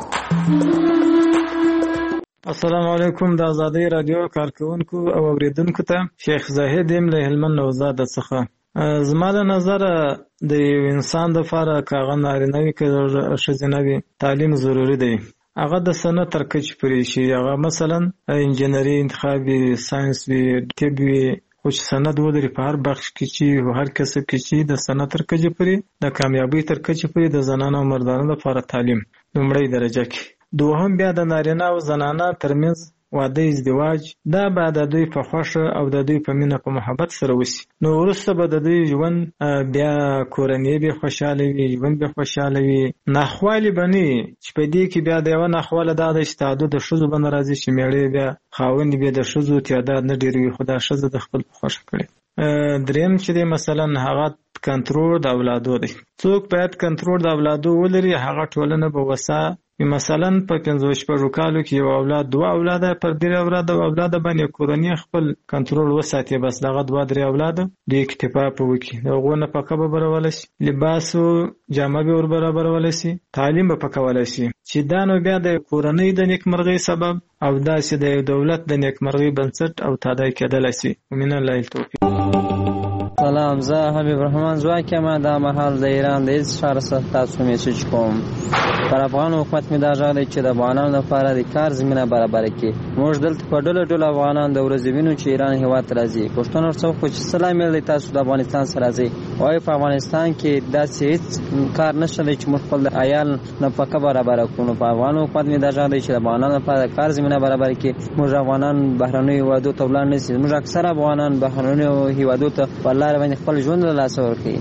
السلام علیکم. د آزادۍ رادیو کارکونکو او اوریدونکو ته شیخ زاهد یم له هلمند نوزاد څخه. زما له نظره د یو انسان لپاره که هغه نارینه وي که ښځینه وي تعلیم ضروري دی. هغه د سند تر کچې پورې شي. هغه مثلا انجینري انتخاب وي، ساینس وي، طب وي، خو چې سند ولري په هر بخش کې چې هر کسب کې چې د سند تر کچې پورې د کامیابۍ تر کچې پورې د زنانو او مردانو لپاره تعلیم لومړۍ درجه کې. دوهم بیا د نارینه او زنانه ترمنځ واده ازدواج، دا به د دوی په خوښه او د دوی په مینه په محبت سره وشي. نو وروسته به د دوی ژوند بیا کورنۍ به خوشحاله وي، ژوند به خوشحاله وي، ناخوالې به نه وي. چې په دې کې بیا د یوه ناخواله دا ده چې تعدد د ښځو به نه راځي چې مېړه بیا خاوند بیا د ښځو تعداد نه ډېروي خو دا ښځه د خپل په خوښه کړي. دریم چې دی مثلا هغه کنټرول د اولادو دی. څوک باید کنټرول د اولادو ولري، هغه ټولنه به وسه مثلا په پنځه شپږو کالو کې یو اولاد دوه اولاد پر درې اولاد او اولاد باندې کورنۍ خپل کنټرول وساتي، بس دغه دوه درې اولاد د اکتفا په وکی دغه نه پکه به برول شي، لباس او جامه به ور برابرول شي، تعلیم به پکول شي، چې دا نو بیا د کورنۍ د نیکمرغۍ سبب او داسې د دولت د نیکمرغۍ بنسټ او تادای کېدل شي. ومن الله التوفیق. سلام، زه حبیب رحمان زواک یم. دا مهال د ایران د هیڅ ښار څخه تاسو میسج کوم. پر افغان حکومت مې دا ژغ دی چې د افغانانو لپاره د کار زمینه برابره کړي. موږ دلته په ډله ډله افغانان د ورځې وینو چې ایران هېواد ته راځي. پوښتنه ورڅخه وکړو چې څه لامل دی تاسو د افغانستان څخه راځئ؟ وایي په افغانستان کې داسې هېڅ کار نشته دی چې موږ خپل عیال نفقه برابره کړو. نو په افغان حکومت مې دا ژغ دی چې د افغانانو لپاره د کار زمینه برابره کړي. موږ افغانان بهرنیو هېوادو ته ولاړ نه شي. موږ اکثره افغانان بهرنیو هېوادو ته په لاره باندې خپل ژوند له لاسه ورکوي.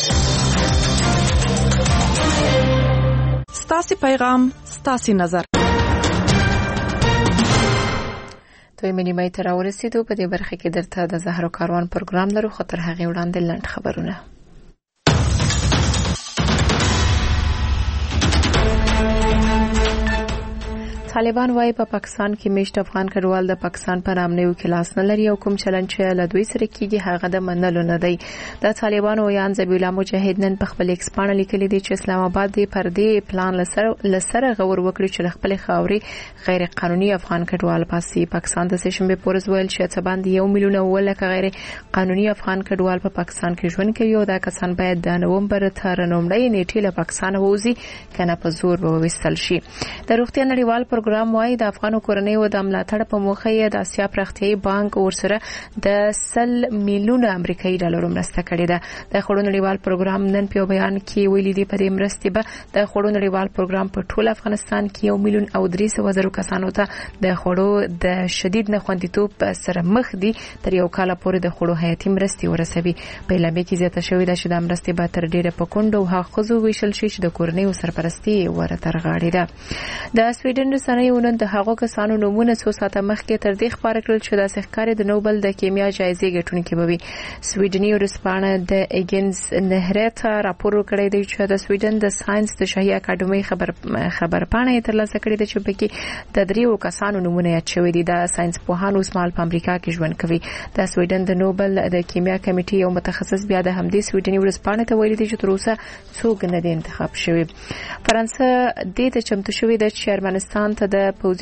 ستاسې پیغام ستاسې نظر. دویمه نیمایي ته راورسېدو. په دې برخه کې درته د زهرو کاروان پروګرام لرو، خو تر هغې وړاندې لنډ خبرونه. طالبان وايي په پاکستان کې میشت افغان کډوال د پاکستان په نامنیو کې لاس نه لري او کوم چلن چې له دوی سره کیږي هغه د منلو نه دی. د طالبانو ویان ذبیح الله مجاهد نن په خپل ایکس پاڼه لیکلي دی چې اسلام آباد دی پر دې پلان لسره غور وکړي چې خپل خاوري غیر قانوني افغان کډوال پاسي. پاکستان د سشنبه پورز ویل چې څه باندې یو میلیون ولکه غیر قانوني افغان کډوال په پاکستان کې ژوند کوي او دا کسان باید د نوومبر تر نومړۍ نیټې له پاکستان ووزي کنه په زور به وستل شي. د روغتیا نړیوال پروګرام وايي د افغانو کورنیو د ملاتړ په موخه یې د اسیا پرختیايي بانک ورسره د سل میلیون امریکایي ډالرو مرسته کړې ده. د خوړو نړیوال پروګرام نن په بیان کې ویلي دی په دې مرستې به د خوړو نړیوال پروګرام په ټول افغانستان کې یو میلیون او درې سوه زره کسانو ته د خوړو د شدید نخوندیتوب سره مخ دي تر یو کال پورې د خوړو حیاتي مرستې ورسوي. په اعلامیه کې زیاته شوې ده چې د مرستې به تر ډیره په کونډو او هغو ښځو ویشل شي چې د کورنیو سرپرستي ورته رغاړې ده. د سویډن رسنیو نن د هغو کسانو نومونه څو ساعته مخکې تر دې خبره کړل چې داسې ښکاري د نوبل د کیمیا جایزې ګټونکي به وي. سویډني ورځپاڼه د ایګنز نهریت راپور ورکړی دی چې د سویډن د ساينس د شاهي اکاډمۍ خبر خبرپاڼه یې ترلاسه کړې ده چې پکې د دریو کسانو نومونه یاد شوي دي. د ساينس پوهانو اوس مهال په امریکا کې ژوند کوي. د سویډن د نوبل د کیمیا کمیټې یو متخصص بیا د همدې سویډني ورځپاڼې ته ویلي دی چې تر اوسه څوک نه دي انتخاب شوي. فرانسه دې ته چمتو شوې ده چې ارمنستان ته د پوځي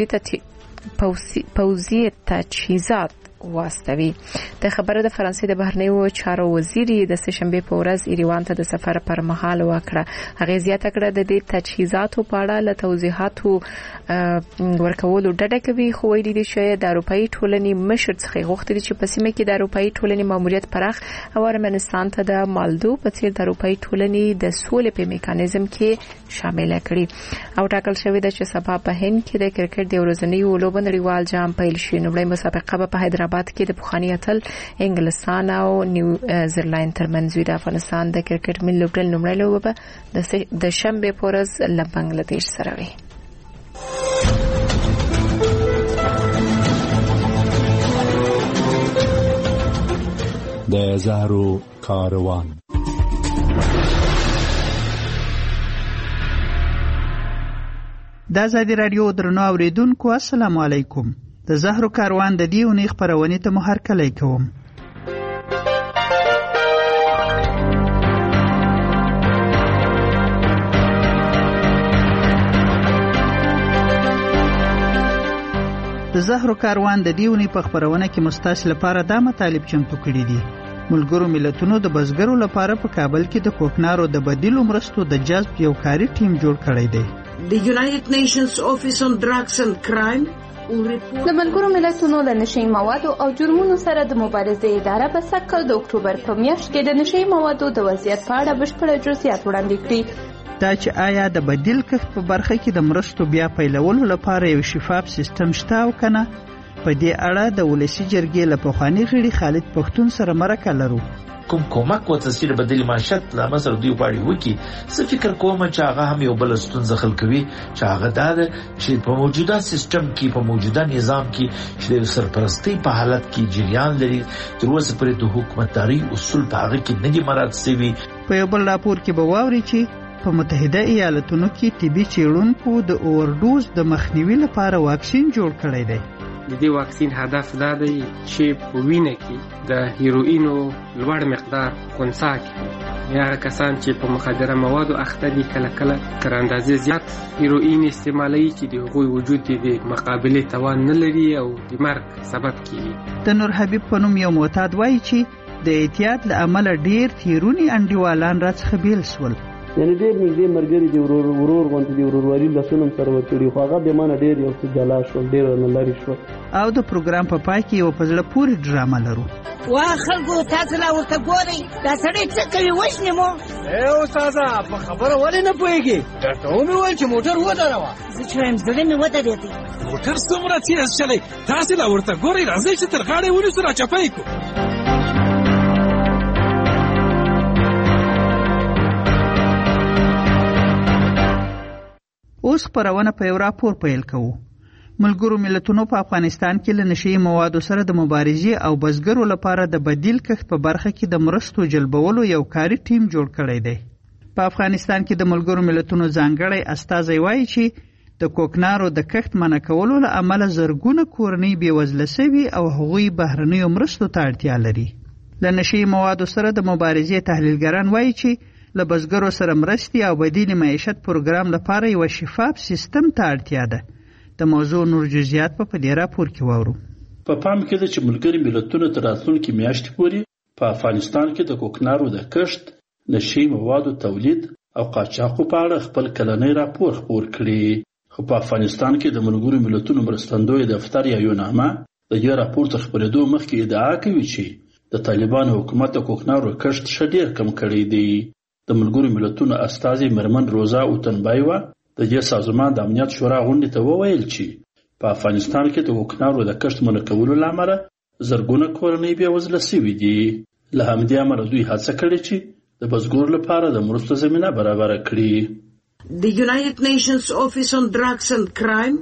پوځي تجهیزات واستوي. د خبره د فرانسې د بهرنیو چارو وزیر د سهشنبه په ورځ ایروان ته د سفر پر مهال وکړه. هغه زیاته کړه د دې تجهیزاتو په اړه له توضیحاتو ورکولو ډډه کوي، خو ویلي دي چې د اروپאי ټولنې مشر څخه غوښتي چې په سیمه کې د اروپאי ټولنې ماموریت پراخ او ارمنستان ته د مالدو په څیر د اروپאי ټولنې د سولې په میکانیزم کې شامل کړي. او ټاکل شوی دی چې سبا په هند کې د کرکټ د ورځنیو لوبو نړیوال جام پیل شي. نومړی مسابقه به په حیدرآباد کې د پخوانی اتل انګلستان او نیوزیلند ترمنځ وي. د افغانستان د کرکټ ملي لوبډلې نومړی لوبه به د شنبه په ورځ له بنگلاديش سره وي. د زهرو کاروان. د ازادي رادیو درنو اوریدونکو السلام علیکم. د زهرو کاروان د دې اونۍ خبرونه ته مو هرکلی کوم. د زهرو کاروان د دې اونۍ په خبرونه کې مستاس لپاره دا مطالب چمتو کړي دي. ملګرو ملتونو د بزګرو لپاره په کابل کې د کوکنارو د بدیلو مرستو د جذب یو کاري ټیم جوړ کړی دی. The United Nations Office on Drugs and Crime د ملګرو ملتونو د نشي موادو او جرمونو سره د مبارزې اداره په سکل د اکتوبر په میاشت کې د نشي موادو د وضعیت په اړه بشپړ جزئیات وړاندې کړي. دا چې آیا د بدیل کښت په برخه کې د مرستو بیا پیلولو لپاره یو شفاف سیستم شته او کنه، په دې اړه د ولسی جرګې له پخوانی غړي خالد پښتون سره مرکه لرو. کوم کومک و تسهیل بدیل معیشت لا مسر دی وړي وکی څه فکر کوم چې هغه هم یو بل ستونزه خل کوي چې هغه دا چې په موجوده سیستم کې په موجوده نظام کې چې سرپرستی په حالت کې جریان لري تر اوسه پرې د حکومتداري اصول په هغه کې نه دي مراعات شوي. په یو بل راپور کې به واوري چې په متحده ایالاتونو کې طبي څېړونکو د اوورډوز د مخنیوي لپاره واکسین جوړ کړی دی. د دې واکسین هدف دا دی چې په وینه کې د هیروینو لوړ مقدار خنثی کړي. یا کسان چې په مخدره موادو اخته دي کله کله تر اندازې زیات هیروین استعمالوي چې د هغوی وجود د مقابلې توان نه لري او د مرګ سبب کیږي. د نور حبیب په نوم یو معتاد وایي چې د احتیاط له امله ډیر تیرونی انډیوالان راڅخه بیل سول. یعنی ډیر نږدې مرګري دی ورور ورور غونډې دی وروروالي لاسونه سره ورکړي خو هغه به مانه ډیر یو څه جلا شو ډیر نه لري شو. او د پروګرام په پای کې یو په زړه پورې ډرامه لرو. وا خلکو تاسو لا ورته ګورئ دا سړی څه کوي وښنې مو. ای استاده په خبره ولې نه پوهېږې درته ومې ویل چې موټر ودروه. زه چې وایم زړه مې ودرېدی. موټر څومره تېز چلی تاسې لا ورته ګورئ راځئ چې تر غاړې ونیسو راچپی کړو. اوس خپرونه په یو راپور پیل کوو. ملګرو ملتونو په افغانستان کې له نشئی موادو سره د مبارزې او بزګرو لپاره د بدیل کښت په برخه کې د مرستو جلبولو یو کاري ټیم جوړ کړی دی. په افغانستان کې د ملګرو ملتونو ځانګړی استازی وایي چې د کوکنارو د کښت منع کولو له امله زرګونه کورنۍ بېوزله سوي او هغوی بهرنیو مرستو ته اړتیا لري. له نشئی موادو سره د مبارزې تحلیلګران وایي چې له بزګرو سره مرستې او بدیل معیشت پروګرام لپاره یو شفاف سیستم ته اړتیا ده. د موضوع نور جزئیات په دې راپور کې واورو. په پام کې ده چې ملګري ملتونه تر راتلونکي میاشتې پورې په افغانستان کې د کوکنارو د کښت، نشئی موادو تولید او قاچاقو په اړه خپل کلنی راپور خپور کړي. خو په افغانستان کې د ملګرو ملتونو مرستندوی دفتر یا یونامه د دې راپور تر خپرېدو مخکې ادعا کوي چې د طالبانو حکومت د کوکنارو کښت ښه ډېر کم کړی دی. د ملګرو ملتونو استازي مرمن روزا اوتنبایوا د دې سازمان د امنیت شورا غونډې ته وویل چې په افغانستان کې د کوکنارو د کښت منع کولو له امله زرګونه کورنۍ بېوزله سوي دي. له همدې امله دوی هڅه کړې چې د بزګرو لپاره د مرستو زمینه برابره کړي. The United Nations Office on Drugs and Crime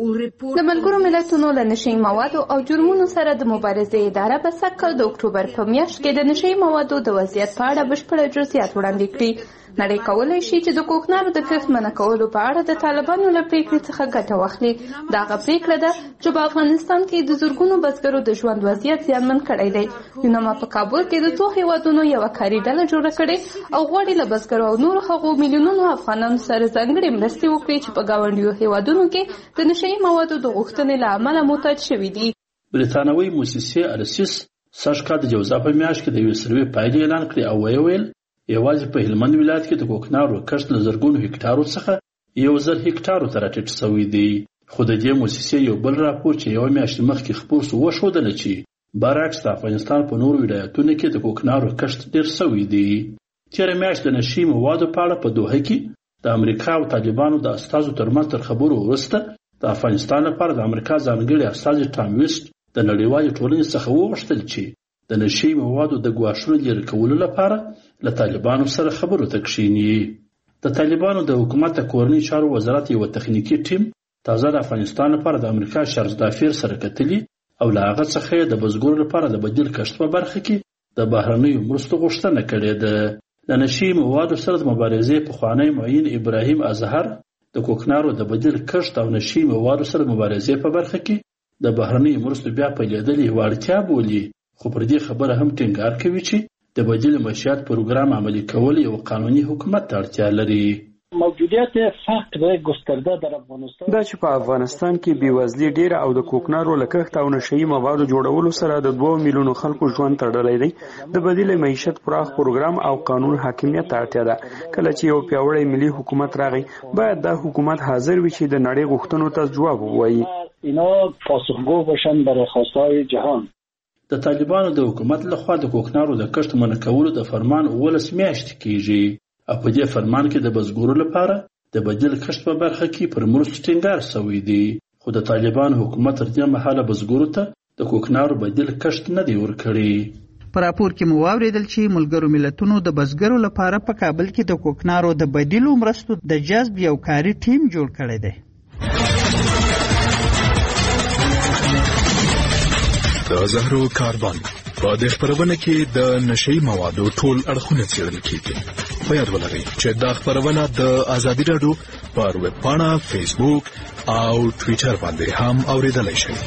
د ملګرو ملتونو له نشئی موادو او جرمونو سره د مبارزې اداره په سږ د اکتوبر په میاشت کې د نشئی موادو د وضعیت په اړه بشپړ جزئیات وړاندې کړي. نړۍ کولی شي چې د کوکنارو د کښت منع کولو په اړه د طالبانو له پریکړې څخه ګټه واخلي. دا هغه پریکړه ده چې په افغانستان کې د زرګونو بزګرو د ژوند وضعیت زیانمن کړی دی. یوناما په کابل کې د څو هیوادونو یوه کاري ډله جوړه کړې او غواړي له بزګرو او نورو هغو میلیونونو افغانانو سره ځانګړې مرستې وکړي چې په ګاونډیو هیوادونو کې د نشئی موادو د غوښتنې له امله محتاج شوي دي. بریتانوي موسسې ارسیس سږ کال د جوزا په میاشت کې د یوې سروې پایلې اعلان کړې او ویې ویل یوازې په هلمند ولایت کې د کوکنارو کښت له زرګونو هکټارو څخه یو زر هکټارو ته راټیټ شوی دی. خو د دې موسسې یو بل راپور چې یوه میاشت مخکې خپور سو وښودله چې برعکس د افغانستان په نورو ولایتونو کې د کوکنارو کښت ډېر شوی دی. تېره میاشت د نشئی موادو په اړه په دوحه کې د امریکا او طالبانو د استازو ترمنځ تر خبرو وروسته د افغانستان لپاره د امریکا ځانګړي استازي ټام ویسټ د نړیوالې ټولنې څخه وغوښتل چې د نشئی موادو د ګواښونو لرې کولو لپاره له طالبانو سره خبرو ته کښیني. د طالبانو د حکومت د کورنۍ چارو وزارت یو تخنیکي ټیم تازه د افغانستان لپاره د امریکا شرزدافیر سره کتلي او له هغه څخه یې د بزګرو لپاره د بدیل کښت په برخه کې د بهرنیو مرستو غوښتنه کړې ده. د نشئی موادو سره د مبارزې پخوانی معین ابراهیم اظهر د کوکنارو د بدیل کښت او نشئی موادو سره د مبارزې په برخه کې د بهرنیو مرستو بیا پیلېدل یوه اړتیا بولي. خو پر دې خبره هم ټینګار کوي چې د بدیل معیشت پروګرام عملي کول یو قانوني حکومت ته اړتیا لري. موجودیت فقر گسترده در افغانستان دا چې په افغانستان کې بیوزلي ډیره او د کوکنارو له کښت او نشئی موادو جوړولو سره د دوه میلیونو خلکو ژوند تړلی دی. د بدیل معیشت پراخ پروګرام او قانون حاکمیت ته اړتیا ده. کله چې یو پیاوړی ملي حکومت راغی باید دا حکومت حاضر وي چې د نړۍ غوښتنو ته ځواب ووایي. اینا پاسخگو باشن برای خواستهای جهان. د طالبانو د حکومت لخوا د کوکنارو د کښت منع کولو د فرمان اوولس میاشتې کیږي او په دې فرمان کې د بزګرو لپاره د بدیل کښت په برخه کې پر مرستو ټینګار شوی دی. خو د طالبانو حکومت تر دې مهاله بزګرو ته د کوکنارو بدیل کښت نه دی ورکړی. په راپور کې مو واورېدل چې ملګرو ملتونو د بزګرو لپاره په کابل کې د کوکنارو د بدیلو مرستو د جذب یو کاري ټیم جوړ کړی دی. د زهرو کاروان په دې خبرونه کې د نشئی موادو ټول اړخونه څېړل کیږي. په یاد ولرئ چې دا خبرونه د آزادي راډیو پر ویب پاڼه، فیسبوک او ټویټر باندې هم اوریدلای شئ.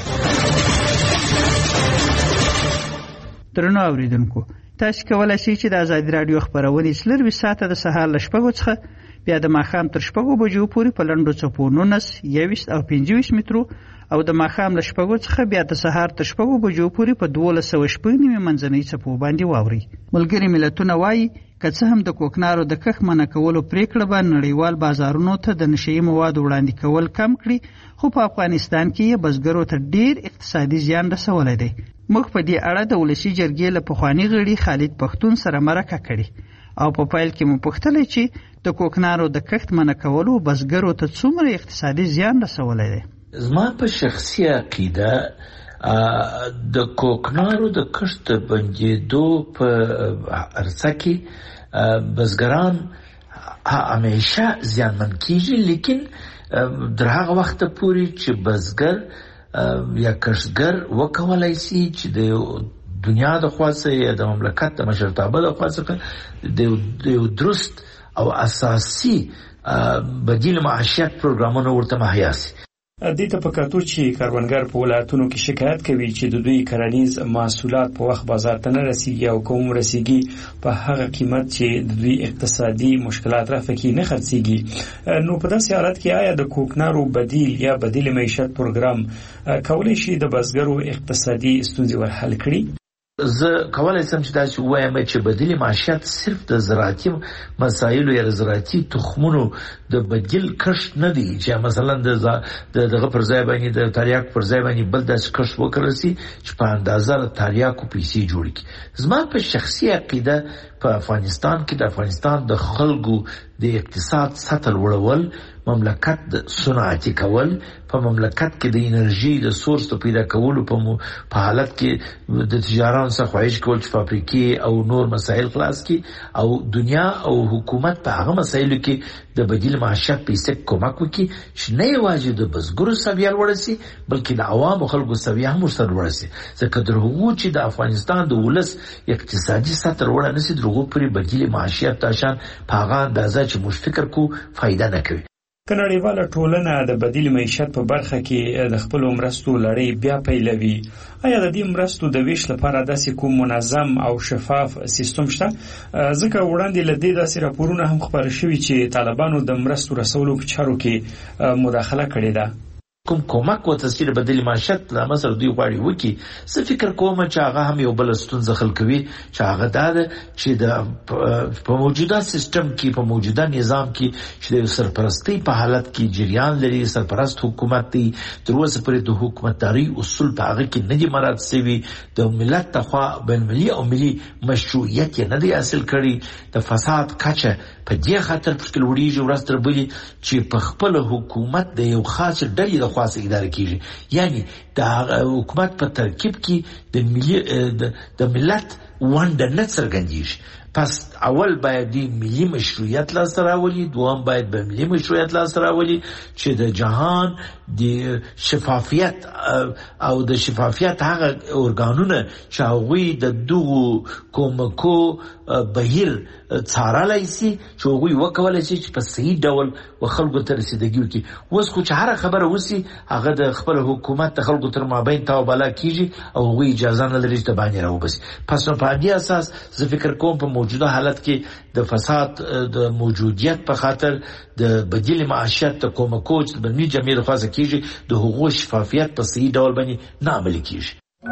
درنو اوریدونکو، تاسو کولای شئ چې د آزادي راډیو خبرونه څلور ساعته د سهار له شپږو څخه بیا د ماښام تر شپږو بجو پورې په لنډو څپو نولس، یوویشت او پنځه ویشت مترو او د ماښام له شپږو څخه بیا د سهار تر شپږو بجو پورې په دولس سوه شپږ نیمې منځنۍ څپو باندې واورئ. ملګري ملتونه وایي که څه هم د کوکنارو د کښت منع کولو پریکړه به نړیوال بازارونو ته د نشهیي موادو وړاندې کول کم کړي، خو په افغانستان کې یې بزګرو ته ډیر اقتصادي زیان رسولی دی. موږ په دې اړه د ولسي جرګې له پخواني غړي خالد پښتون سره مرکه کړې او په پیل کې مو پوښتلی چې د کوکنارو د کښت منع کولو بزګرو ته څومره اقتصادي زیان رسولی دی. زما په شخصي عقیده د کوکنارو د کښت بندېدو په عرصه کې بزګران همیشه زیانمن کیږي، لیکن در هغه وخت پورې چې بزګر یا کښتګر وکولای شي چې د دنیا د خوا څخه یا د مملکت د مشرتابه د خوا څخه د یو درست او اساسي بدیل معیشت پروګرامونه ورته مهیا شي. دې ته په کتو چې کاروانګر په ولایتونو کې شکایت کوي چې د دوی کرنیز محصولات په وخت بازار ته نه رسیږي او کوم رسیږي په هغه قیمت چې د دوی اقتصادي مشکلات رافع کې نه خرڅيږي، نو په داسې حالت کې آیا د کوکنارو بدیل یا بدیل معیشت پروګرام کولای شي د بزګرو اقتصادي ستونزې ور حل کړي؟ زه کولای شم چې تاسو وایم چې بدیل معیشت صرف د زراعتي مسایلو یا زراعتي تخمونو د بدیل کښت نه دی چې مثلا د دغه پر ځای باندې د تریاک پر ځای باندې بل داس کښت وکړل شي چې په اندازه تریاکو پیسې جوړ کړي. زما په شخصي عقیده په افغانستان کې د افغانستان د خلکو د اقتصاد سطح لوړول، مملکت د صنعتي کول، په مملکت کې د انرژي د سورس پیدا کولو په حالت کې د تجاران څخه خواهش کول چې فابریکې او نور مسایل خلاص کی او دنیا او حکومت په هغه مسایلو کې د بدیل معیشت په څیر کومک وکړي چې نه یوازې د بزګرو سویه لوړه شي بلکې د عوامو خلکو سویه هم ورسره لوړه شي، ځکه تر هغو چې د افغانستان د ولس اقتصادي سطح لوړه نشي تر هغو پورې بدیل معیشت تاشان په هغه اندازه چې موږ فکر کوو فایده نه کوي. که نړیواله ټولنه د بدیل معیشت په برخه کې د خپلو مرستو لړۍ بیا پیلوي، آیا د دې مرستو د ویش لپاره داسې کوم منظم او شفاف سیستم شته؟ ځکه وړاندې له دې داسې راپورونه هم خپاره شوي چې طالبانو د مرستو رسولو په چارو کې مداخله کړې ده. کوم کومک و تسهیل بدیل معیشت له مثلا دوی غواړي وکي، زه فکر کوم چې هغه هم یو بل ستونزه خل کوي چې هغه دا چې د په موجوده سیستم کې په موجوده نظام کې چې د سرپرستی په حالت کې جریان لري، سرپرست حکومت دی تر اوسه پورې د حکومتداري اصول په هغه کې نه دي مراعات شوي، د ملت تخوا بین ملي او ملي مشروعیت نه دی حاصل کړي، د فساد کچه په دې خاطر پکې وړيږي ورځ تر بلې چې په خپل حکومت د یو خاص ډلې د خاصه اداره کیږي، یعنی د حکومت په ترکیب کې د ملي د ملت ونډه نه څرګندېږي. پس اول باید دی ملي مشروعیت لاسته راولي، دوم باید به ملي مشروعیت لاسته راولي چې د جهان د شفافیت او د شفافیت هغه ارګانونه چې هغوی د دغو کومکو بهیر څارلی شي چې هغوی وکولی شي چې په صحیح ډول و خلکو ته رسیدګي وکړي. اوس خو چې هره خبره وسي هغه د خپل حکومت د خلکو تر مابین تاوبالا کیږي او هغوی اجازه نه لري چې د باندې راوبسي. پس نو په دې اساس زه فکر کوم په موجوده حالت کې د فساد د موجودیت په خاطر د بدیل معیشت د کومکو چې د بنی جمعیت خاصه کیږي د حقوق شفافیت په صحیح ډول باندې نه عملي کیږي.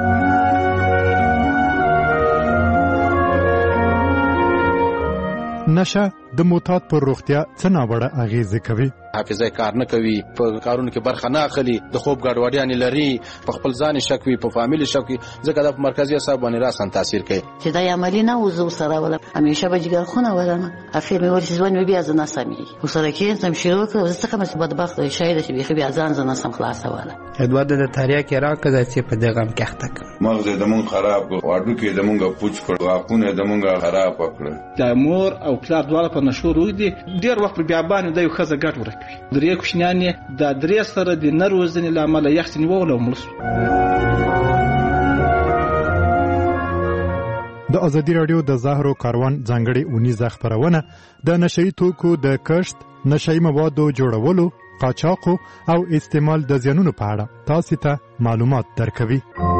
نشه د موتات پر روغتیا څه ناوړه اغیزه کوي؟ حافظه کار نه کوي، په کارونو کې برخه نه اخلي، د خوب ګډوډیان لري، په خپل ځان شک وي، په فامیلی شک وي، ځکه د مرکزی اعصاب باندې راسن تاثیر کوي. چې دا عملی نه وزو سره ولا همیشه به جګر خونه ولنه افیر مې ورسې ځوان بیا ځنه سمي وسره کې تم شروع کړ زه څنګه مې بدبخت وي شاید چې بیا بیا ځان ځنه سم خلاص ولا ادوار د تاریا کې راکړه چې په دغه هم کې اخته مغز د مون خراب واډو کې د مونږه پوچ کړ واقونه د مونږه خراب کړ. د مور او پلار دواړه په نشو روي دي ډیر وخت بیا باندې د یو خزه ګټ ورکوي. درې کوشنیانې د درې سره د نروزنې لامل یخت نیول او ملس. د ازادي راډیو د زهرو کاروان ځانګړې اونیزه خپرونه د نشئی توکو د کښت، نشئی موادو جوړولو، قاچاق او استعمال د زیانونو په اړه تاسو ته معلومات درکوي.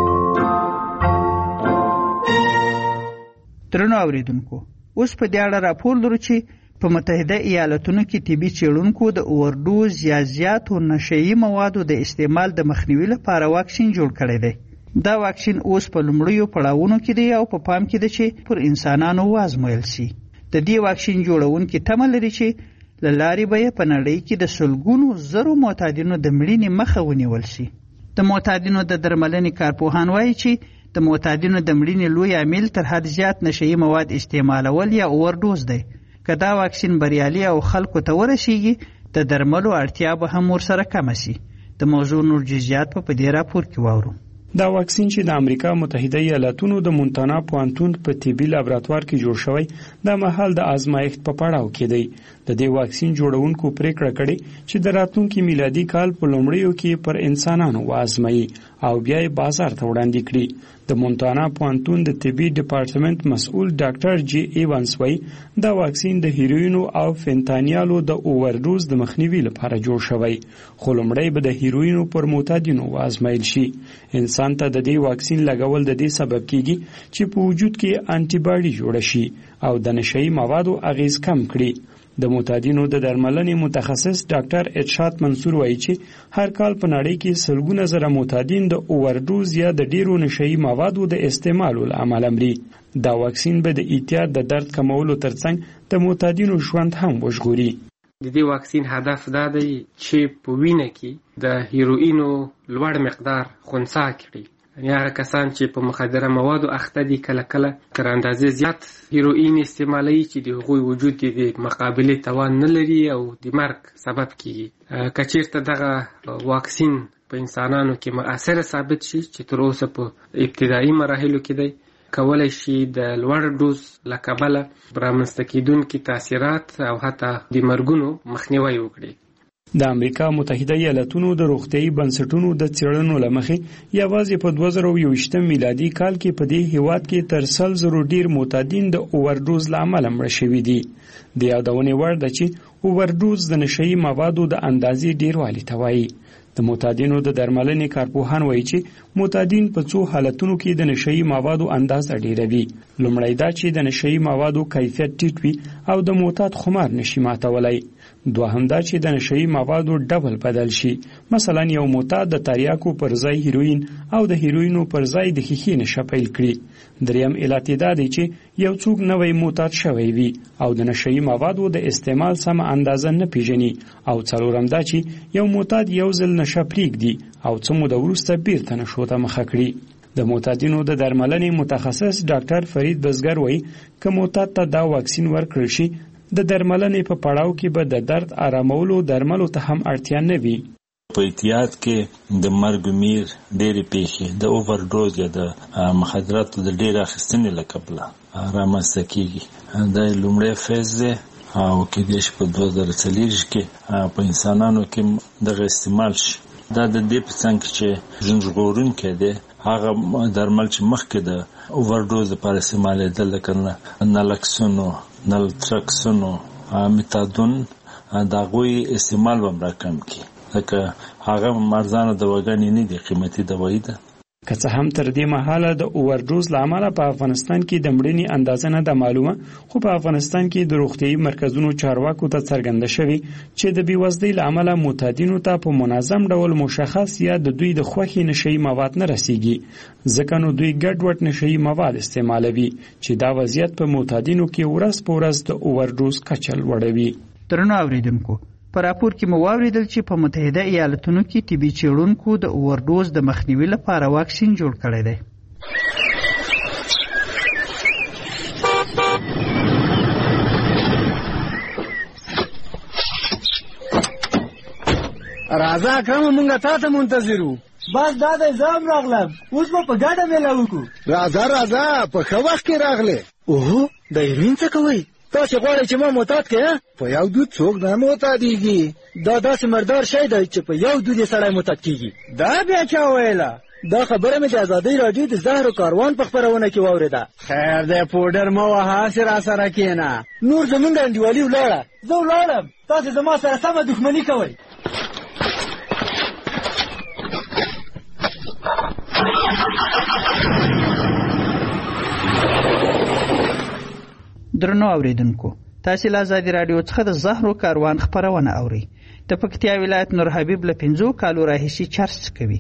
درنو اوریدونکو، اوس په دې اړه راپور لرو چې په متحده ایالاتونو کې طبي څېړونکو د اوورډوز یا زیاتو نشئی موادو د استعمال د مخنیوي لپاره واکسین جوړ کړی دی. دا واکسین اوس په لومړیو پړاوونو کې دی او په پام کې ده چې پر انسانانو وازمویل شي. د دې واکسین جوړونکي تمه لري چې له لارې به یې په نړۍ کې د سلګونو زرو معتادینو د مړینې مخه ونیول شي. د معتادینو د درملنې کارپوهان وایي چې د معتادینو د مړینې لوی عامل تر حد زیات نشئی مواد استعمالول یا اوورډوز دی. که دا واکسین بریالي او خلکو ته ورسیږي، د درملو اړتیا به هم ورسره کمه شي. د موضوع نور جزئیات په دې راپور کې واورو. دا واکسین چې د امریکا متحده ایالاتونو د مونتانا پوهنتون په طبي لابراتوار کې جوړ شوی، د مهال د آزمایښت په پړاو کې دی. د دې واکسین جوړونکو پریکړه کړې چې د راتلونکي میلادي کال په لومړیو کې پر انسانانو وازمایي او بیا یې بازار ته وړاندې کړي. د مونتانا پوهنتون د طبي ډپارټمنټ مسؤل ډاکټر جی ایوانس وایي دا واکسین د هیروینو او فنتانیالو د اوورډوز د مخنیوي لپاره جوړ شوی، خو لومړی به د هیروینو پر معتادینو وازمایل شي. انسان ته د دې واکسین لګول د دې سبب کیږي چې په وجود کې انټي باډي جوړ شي او د نشئی موادو اغیز کم کړي. د معتادینو د درملنې متخصص ډاکټر ارشاد منصور وایي چې هر کال په نړۍ کې سلګونه زره معتادین د اوورډوز یا د ډیرو نشئی موادو د استعمال له امله مري. دا واکسین به د اعتیاد د درد کمولو ترڅنګ د معتادینو ژوند هم وژغوري. د دې واکسین هدف دا دی چې په وینه کې د هیروینو لوړ مقدار خنثی کړي. یعنی هغه کسان چې په مخدره موادو اخته دي کله کله تر اندازې زیات هیروین استعمالوي چې د هغوی وجود د مقابلې توان نه لري او د مرګ سبب کیږي. که چیرته دغه واکسین په انسانانو کې مؤثر ثابت شي چې تر اوسه په ابتدایي مراحلو کې دی، کولای شي د لوړ ډوز له کبله رامنځته کیدونکي تاثیرات او حتی د مرګونو مخنیوی وکړي. د امریکا متحده ایالاتونو د روغتیايي بنسټونو د څېړنو له مخې یوازې په دوه زره یوویشتم میلادي کال کې په دې هیواد کې تر سل زرو ډیر معتادین د اوورډوز له امله مړه شوي دي. د یادونې وړ ده چې اوورډوز د نشئی موادو د اندازې ډیروالي ته وایي. د معتادینو د درملنې کارپوهان وایي چې معتادین په څو حالتونو کې د نشئی موادو اندازه ډیروي. لومړی دا چې د نشئی موادو کیفیت ټیټ وي او د معتاد خمار نشي ماتولی. دوهم دا چې د نشئی موادو ډبل بدل شي، مثلا یو معتاد د تریاکو پر ځای هیروین او د هیروینو پر ځای د ښیښې نشه پیل کړي. دریم علت دا دی چې یو څوک نوی معتاد شوی وي او د نشئی موادو د استعمال سمه اندازه نه پیژني. او څلورم دا چې یو معتاد یو ځل نشه پرېږدي او څه موده وروسته بیرته نشو ته مخه کړي. د معتادینو د درملنې متخصص ډاکټر فرید بزګر وایي که معتاد ته دا واکسین ورکړل شي، د درملنې په پړاو کې به د درد آرامولو درملو ته هم اړتیا نه وي. په احتیاط کې د مرګ میر ډېرې پیښې د اوورډوز یا د مخدراتو د ډېر اخیستنې له کبله رامنځته کېږي. دا لومړی فیز دی او کېدای شي په دوه زره څلېرویشت کې په انسانانو کې دغه استعمال شي. دا د دې په څنګ کې چې ژوند ژغورونکی دی، هغه درمل چې مخکې د اوورډوز لپاره استعمالېدل لکه نالکسونو، نلټرکسونو، میتادون، د هغوی استعمال به هم راکم کړي ځکه هغه ارزانه دواګانې نه دي، قیمتي دوایي ده. که څه هم تر دې مهاله د اوورډوز له امله په افغانستان کې د مړینې اندازه نه ده معلومه، خو په افغانستان کې د روغتیايي مرکزونو چارواکو ته څرګنده شوې چې د بېوزلۍ له امله معتادینو ته په منظم ډول مشخص یا د دوی د خوښې نشئی مواد نه رسیږي، ځکه نو دوی ګډوډ نشئی مواد استعمالوي چې دا وضعیت په معتادینو کې ورځ په ورځ د اوورډوز کچه لوړوي. درنو اوریدونکو، په راپور کې مو واوریدل چې په متحده ایالاتونو کې طبي څېړونکو د اوورډوز د مخنیوي لپاره واکسین جوړ کړی دی. راځه اکرم، مونږ تا ته منتظر وو. بس دا د ځام راغلم، اوس به په ګډه میله وکړو. راځه راځه، په ښه وخت کې راغلې. اوهو، د هیروین څه کوئ؟ تاسې غواړئ چې ما معتاد کړې؟ په یو دود څوک نه معتادېږي. دا داسې مردار شی دی چې په یو دود یې سړی معتاد کېږي. دا بیا چا ویله؟ دا خبره مې د ازادۍ راډیو د زهرو کاروان په خپرونه کې واورېده. خیر دی پوډر مه وهه هسې را سره کښېنه. نور زمونږ انډیوالي ولاړه. زه ولاړم، تاسې زما سره سمه دښمني کوئ. درنو اوریدونکو، تاسې له ازادي راډیو څخه د زهرو کاروان خپرونه اورئ. د پکتیا ولایت نور حبیب له پنځو کالو راهیسې چرس کوي.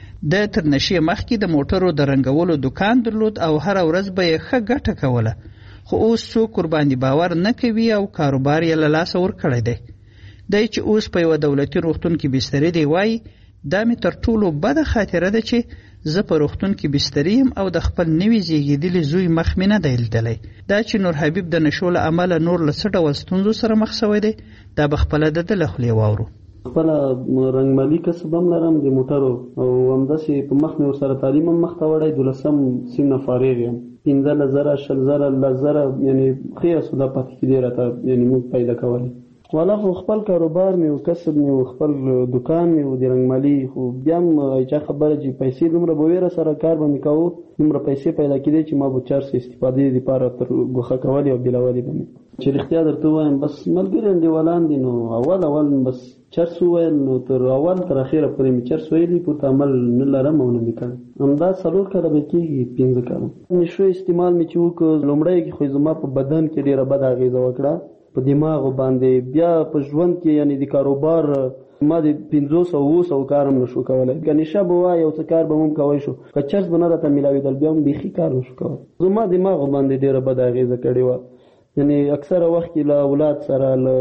د تر نشې مخکې د موټرو د رنګولو دکان درلود او هر ورځ به یې ښه ګټه کوله، خو اوس څوک ورباندې باور نه کوي او کاروبار یې له لاسه ورکړی دی. دی چې اوس په یوه دولتي روغتون کې بستري دی وایي دا مې تر ټولو بده خاطره ده چې زه په روغتون کې بستري یم او د خپل نوي زیږېدلي زوی مخ مې نه دی لیدلی. دا چې نور حبیب د نشو له امله نور له څه ډول ستونزو سره مخ شوی دی، دا به خپله د ده له خولې واورو. خپله رنګمالي کسب هم لرم د موټرو او همداسې په مخ مې ورسره تعلیم هم مخ ته وړی. دولسم سیم نه فارغ یم. پنځلس زره شل زره لس زره یعنې ښې سودا پاتې کېدې راته یعنې موږ پیدا کولی. والا خو خپل کاروبار مې و کسب مې و خپل دکان مې و د رنګمالي، خو بیا هم چا خبره چې پیسې دومره به ویره سره کار به مې کوو، دومره پیسې پیدا کېدې چې ما به چرس استفادې دپاره تر ګوښه کولې او بېلولې به مې. چې رښتیا درته ووایم بس ملګري انډیوالان دي نو اول اول بس چرس وویل، نو تر اول تر اخره پورې مې چرس ویلي، پورته عمل نه لرم او نه مې کړی. همدا څلور کاله به کېږي، پنځه کاله. نشو استعمال مې چې وکړ لومړی کې خو زما په بدن کې ډېره بده اغېزه وکړه، په دماغ باندې. بیا په ژوند کې یعنې د کاروبار ما د پنځوس او اووه سوو کار هم نشو کولی. که نشه به وای یو څه کار به هم کوی شو، که چرس به نه راته میلاوېدل بیا هم بیخي کار نشو کولی. زما دماغ باندې ډېره بده اغېزه کړې وه. یعنې اکثره وخت کې له اولاد سره، له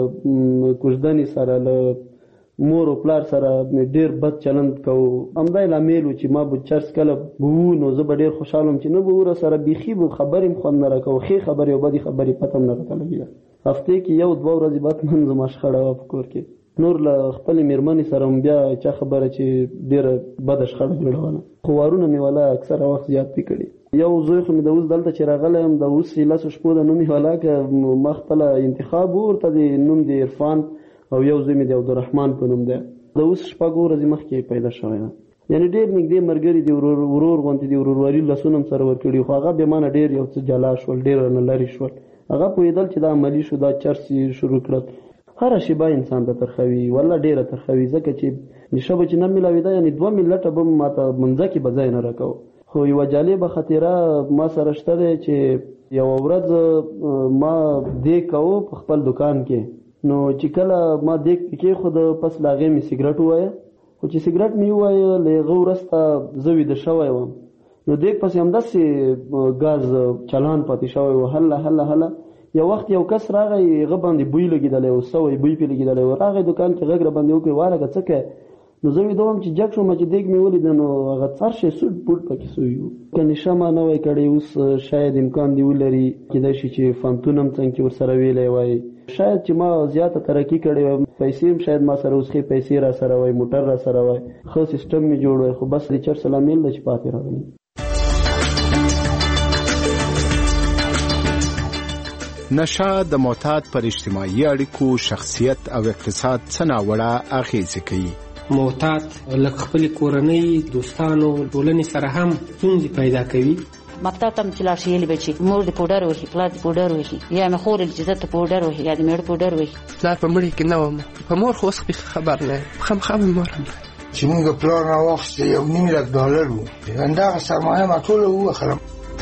کوژدنې سره، له مور او پلار سره مې ډېر بد چلند کوو. همدا یې لامل و چې ما به چرس کله به وو نو زه به ډېر خوشحاله وم چې نه به وره سره بیخي به خبرې هم خوند نه راکوو، ښې خبرې او بدې خبرې پته هم نه راته لګېده. هفتې کې یو دوه ورځې بعد من زما شخړه وه په کور کې. نور له خپلې مېرمنې سره هم بیا چا خبره چې ډېره بده شخړه جوړوله، خو وارونه مې والا اکثره وخت زیات پې کړي. یو زوی خو مې د اوس دلته چې راغلی یم د اوس لسو شپو د نوم یې والا که ما خپله انتخاب و ورته د نوم د عرفان او یو زوی مې د عبدالرحمن په نوم دی. د اوس شپږ ورځې مخکې پیدا شوی ده. یعنې ډېر نږدې ملګري د ورور ورور غوندې د ورورولي لاسونه هم سره ورکړي، خو هغه بیا مانه ډېر یو څه جلا شول، ډېر رانه لرې شول. هغه پوهېدل چې دا عملي شو، دا چرس یې شروع کړل. هره شیبه انسان ته ترخوي، والله ډېره ترخوي، ځکه چې نشه به چې نه میلاوېده یعنې دوه ملټه به ما ته منځه کې به ځای نه راکوو. خو یوه جالبه خاطره ما سره شته دی چې یوه ورځ ما دیګ کوو په خپل دکان کې، نو چې کله ما دیګ کېښود پس له هغې مې سګرټ ووایه، خو چې سګرټ مې ووایه له هغه وروسته زه ویده شوی وم، نو دیګ پسې همداسې ګاز چالان پاتې شوی و. هله هله هله یو وخت یو کس راغی، هغه باندې بوی لګېدلی و، سوی بوی پرې لګېدلی و. راغی دکان کې غږ را باندې وکړې واره که څه کوې؟ نو زه ویده وم چې جګ شوم چې دیګ مې ولیده، نو هغه څر شی سوټ بوټ پکې سوي وو. که نشه ما نه وای کړی اوس شاید امکان دی ولري کېدای شي چې فانتون هم څنګ کې ورسره ویلی وای، شاید چې ما زیاته ترقي کړې وای، پیسې هم شاید ما سره اوس ښې پیسې را سره وای، موټر را سره وای، ښه سیسټم مې جوړ وای، خو بس د چرس لامل ده چې پاتې راغلی. نشه د معتاد پر اجتماعي اړیکو، شخصیت او اقتصاد څه ناوړه اغېزې کوي. معتاد لکه خپلې کورنۍ، دوستانو، ټولنې سره هم ستونزې پیدا کوي. مکتب ته چې لاړ شي یې به چې مور دې پوډر وهي، پلار دې پوډر وهي، یا مې خور چې زه ته پوډر وهي، یا دې مېړه پوډر وهي. پلار په مړي کې نه وم، په مور خو اوس خبر نه یم، خامخا مې مور هم چې موږ پلار راواخیسته یو نیم لک ډالر و، همدغه سرمایه ما ټوله ووخلم.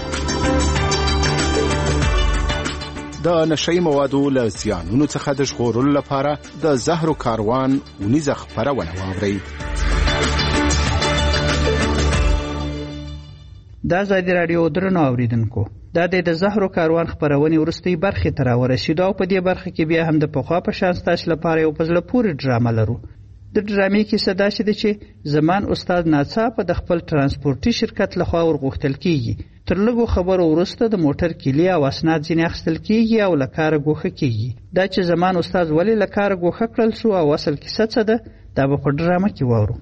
د نشهیي موادو له زیانونو څخه د ژغورلو لپاره د زهرو کاروان اونیزه خپرونه واورئ. د ازادي راډیو درنو اوریدونکو، دا د زهرو کاروان خپرونې وروستۍ برخې ته راورسېدو او په دې برخه کې بیا هم د پخوا په شان ستاسو لپاره یو په زړه پورې ډرامه لرو. د ډرامې کیسه داسې ده چې زمان استاد ناڅاپه د خپل ترانسپورټي شرکت لخوا ورغوښتل کیږي. تر لږو خبرو وروسته د موټر کیلي او اسناد ځینې اخیستل کیږي او له کاره ګوښه کیږي. دا چې زمان استاد ولې له کاره ګوښه کړل شو او اصل کیسه څه ده، دا به په ډرامه کې واورو.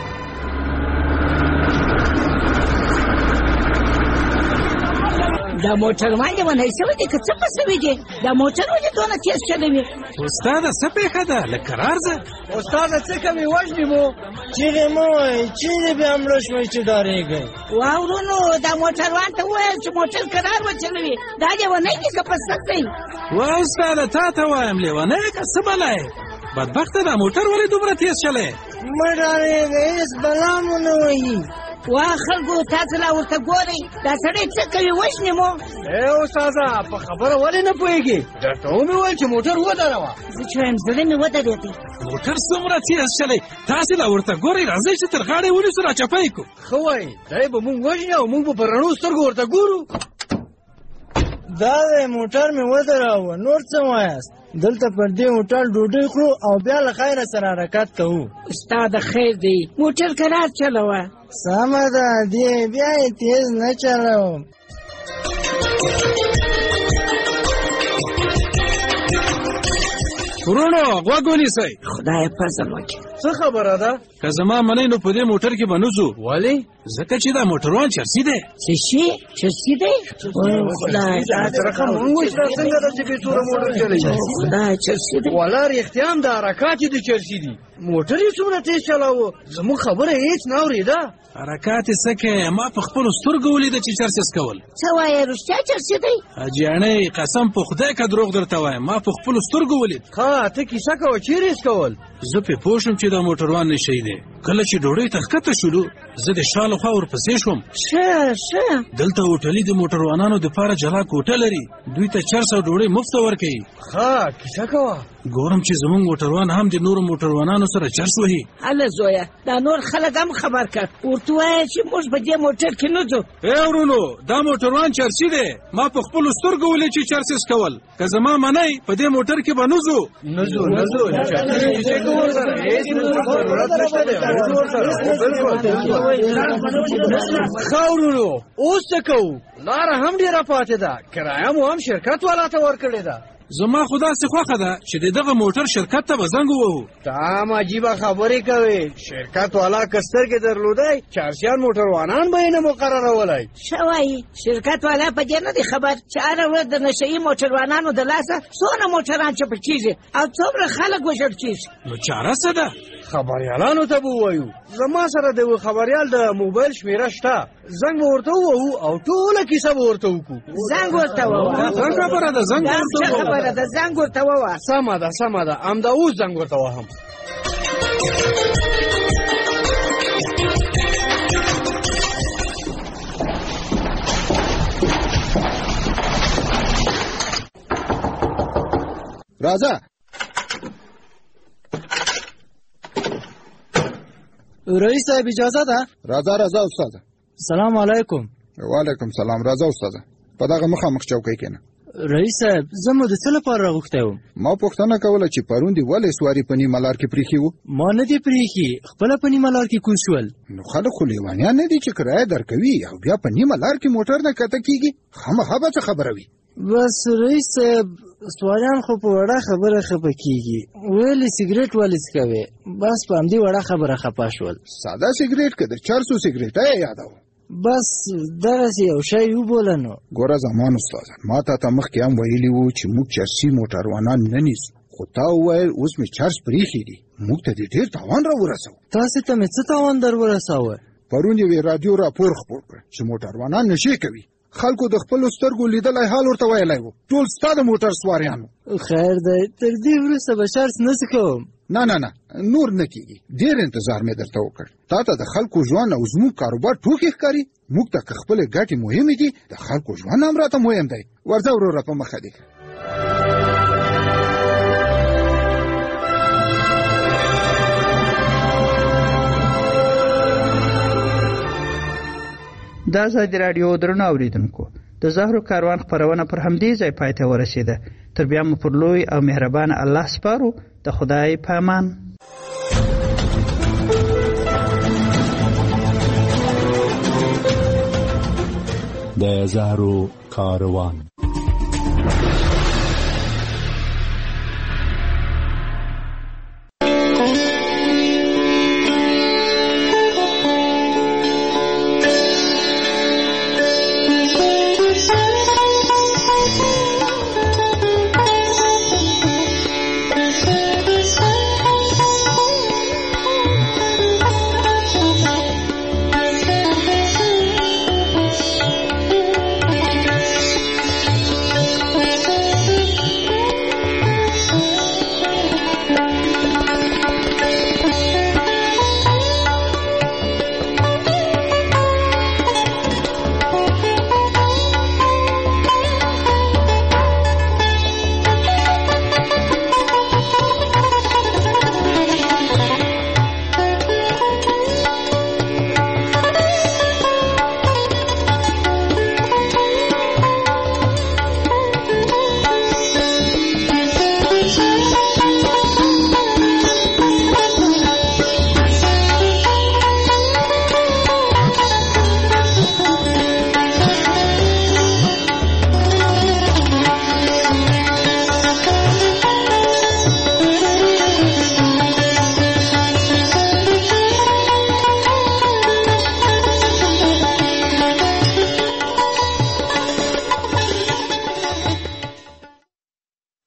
دا دا موټر باندې ونی شوی دی که څه په سوي دی دا موټر ولې دونه تېز چلوي استاده څه پېښه ده لږ کرار ځه استاده څه کوي وژني مو چیغې مه وایئ چیرې بیا مړه شوئ چې ډارېږئ واورونو دا موټروان ته وویل چې موټر کرار وچلوي دا لیونی دی که په سد دی وا استاده تا ته وایم لیونی که څه بلا یې بدبخته دا موټر ولې دومره تېز چلی مه ډارېږئ هېڅ بلا مو نه وهي وا خلکو تاسو لا ورته ګورئ دا سړی څه کوي وژني مو ای استاده په خبره ولې نه پوهېږي درته ومې ویل چې موټر ودروه زه چې وایم زړه مې ودرېدی موټر څومره تېز چلی تاسې لا ورته ګورئ راځئ چې تر غاړې ونیسو راچپه یې کړو ښه وایي دی به مونږ وژني او مونږ به په رڼو سترګو ورته ګورو دا دی موټر مې ودراوه نور څه وایاست دلته پر دې هوټل ډوډۍ خورو او بیا له خیره سره حرکت کوو ستا د خیر دی موټر کرار چلوه سمه ده دې بیا یې تېز نه چلوم ورونو غوږ ونیسئ خدای فضل وکړي څه خبره ده که زما منئ نو په دې موټر کې به نه ځو ولې ځکه چې دا موټروان چرسي دی څه شي چرسي دی خدای رقم مونږ وایي څنګه ده چې بې توره موټر چلوي خدای چرسي دی والا رښتیا هم د حرکات یې د چرسي دي موټر یې څومره تېز چلاوه زموږ خبره هېڅ نه اورېده حرکات یې څه کوې ما په خپلو سترګو ولیده چې چرس یې څکول څه وایې رښتیا چرسي دی حاجیانۍ قسم په خدای که دروغ درته وایم ما په خپلو سترګو ولید ښه ته کیسه کوه چیرې یې څکول زه پې پوه شوم چې دا موټروان نشی دی کله چې ډوډۍ ته ښکته شولو زه د شا له خوا ورپسې شوم ښه ښه دلته هوټلي د موټروانانو دپاره جلا کوټه لري دوی ته چرس او ډوډۍ مفته ورکوي ښه کیسه کوه ګورم چې زموږ موټروان هم د نورو موټروانانو سره چرس وهي هله زویه دا نور خلک هم خبر کړ ورته ووایه چې موږ په دې موټر کې نه ځو ای ورونو دا موټروان چرسي دی ما په خپلو سترګو ولید چې چرس یې څکول که زما منئ په دې موټر کې به نه ځو نه ځو نه ځو ښه ورونو اوس څه کوو لاره هم ډېره پاتې ده کرایه مو هم شرکت والا ته ورکړې ده زما خو داسې خوښه ده چې د دغه موټر شرکت ته به زنګ ووهو ته هم عجیبه خبرې کوې شرکت والا که سترګې درلودی چارسیان موټروانان به یې نه مقررولی ښه وایي شرکت والا په دې نه دی خبر چې هره ورځ د نشهیي موټروانانو د لاسه څونه موټران چپه کېږي او څومره خلک وژل کېږي نو چاره څه ده خبریالانو ته به ووایو زما سره د یوه خبریال د موبایل شمېره شته زنګ به ورته ووهو او ټوله کیسه به ورته وکړو زنګ ورته ووهه څه خبره ده زنګ څه خبره ده زنګ ورته ووهه سمه ده سمه ده همدا اوس زنګ ورته وهم راځه رئیس صاحب اجازه ده راځه راځه استاده سلام علیکم وعلیکم سلام راځه استاده په دغه مخامخ چوکۍ کېنه رئیس صاحب زه مو د څه لپاره راغوښتی وم ما پوښتنه کوله چې پرون دې ولې سواري په نیمه لار کې پرېښي وو ما نه دي پرېښي خپله په نیمه لار کې کوز شول نو خلک خو لیوانیان نه دي چې کرایه درکوي او بیا په نیمه لار کې موټر نه کته کېږي خامخا به څه خبره وي بس رئیس صاحب سواریان خو په وړه خبره خفه کېږي ویلې سګرېټ ولې څکوې بس په همدې وړه خبره خفه شول ساده سګرېټ که د چرسو سګرېټه یې یادوه بس دغسې یو شی وبوله نو ګوره زمان استاده ما تا ته مخکې هم ویلي وو چې موږ چرسي موټروانان نه نیسو خو تا وویل اوس مې چرس پرېښي دي موږ ته دې ډېر تاوان را ورسوه تاسې ته مې څه تاوان در ورساوه پرون یوې راډیو راپور خپور کړ چې موټروانان نشې کوي خلکو د خپلو سترګو لیدلی حال ورته ویلی و ټول ستا د موټر سواریانو خیر دی تر دې وروسته به چرس نه کوم نه نه نه نور نه کېږي ډېر انتظار مې درته وکړ تا ته د خلکو ژوند او زموږ کاروبار ټوکې ښکاري موږ ته که خپلې ګټې مهمې دي د خلکو ژوند هم راته مهم دی ورځه وروره په مخه دې د ازادي راډیو درنو اوریدونکو د زهرو کاروان خپرونه پر همدې ځای پای ته ورسېده تر بیا مو پر لوی او مهربان الله سپارو د خدای په امان د زهرو کاروان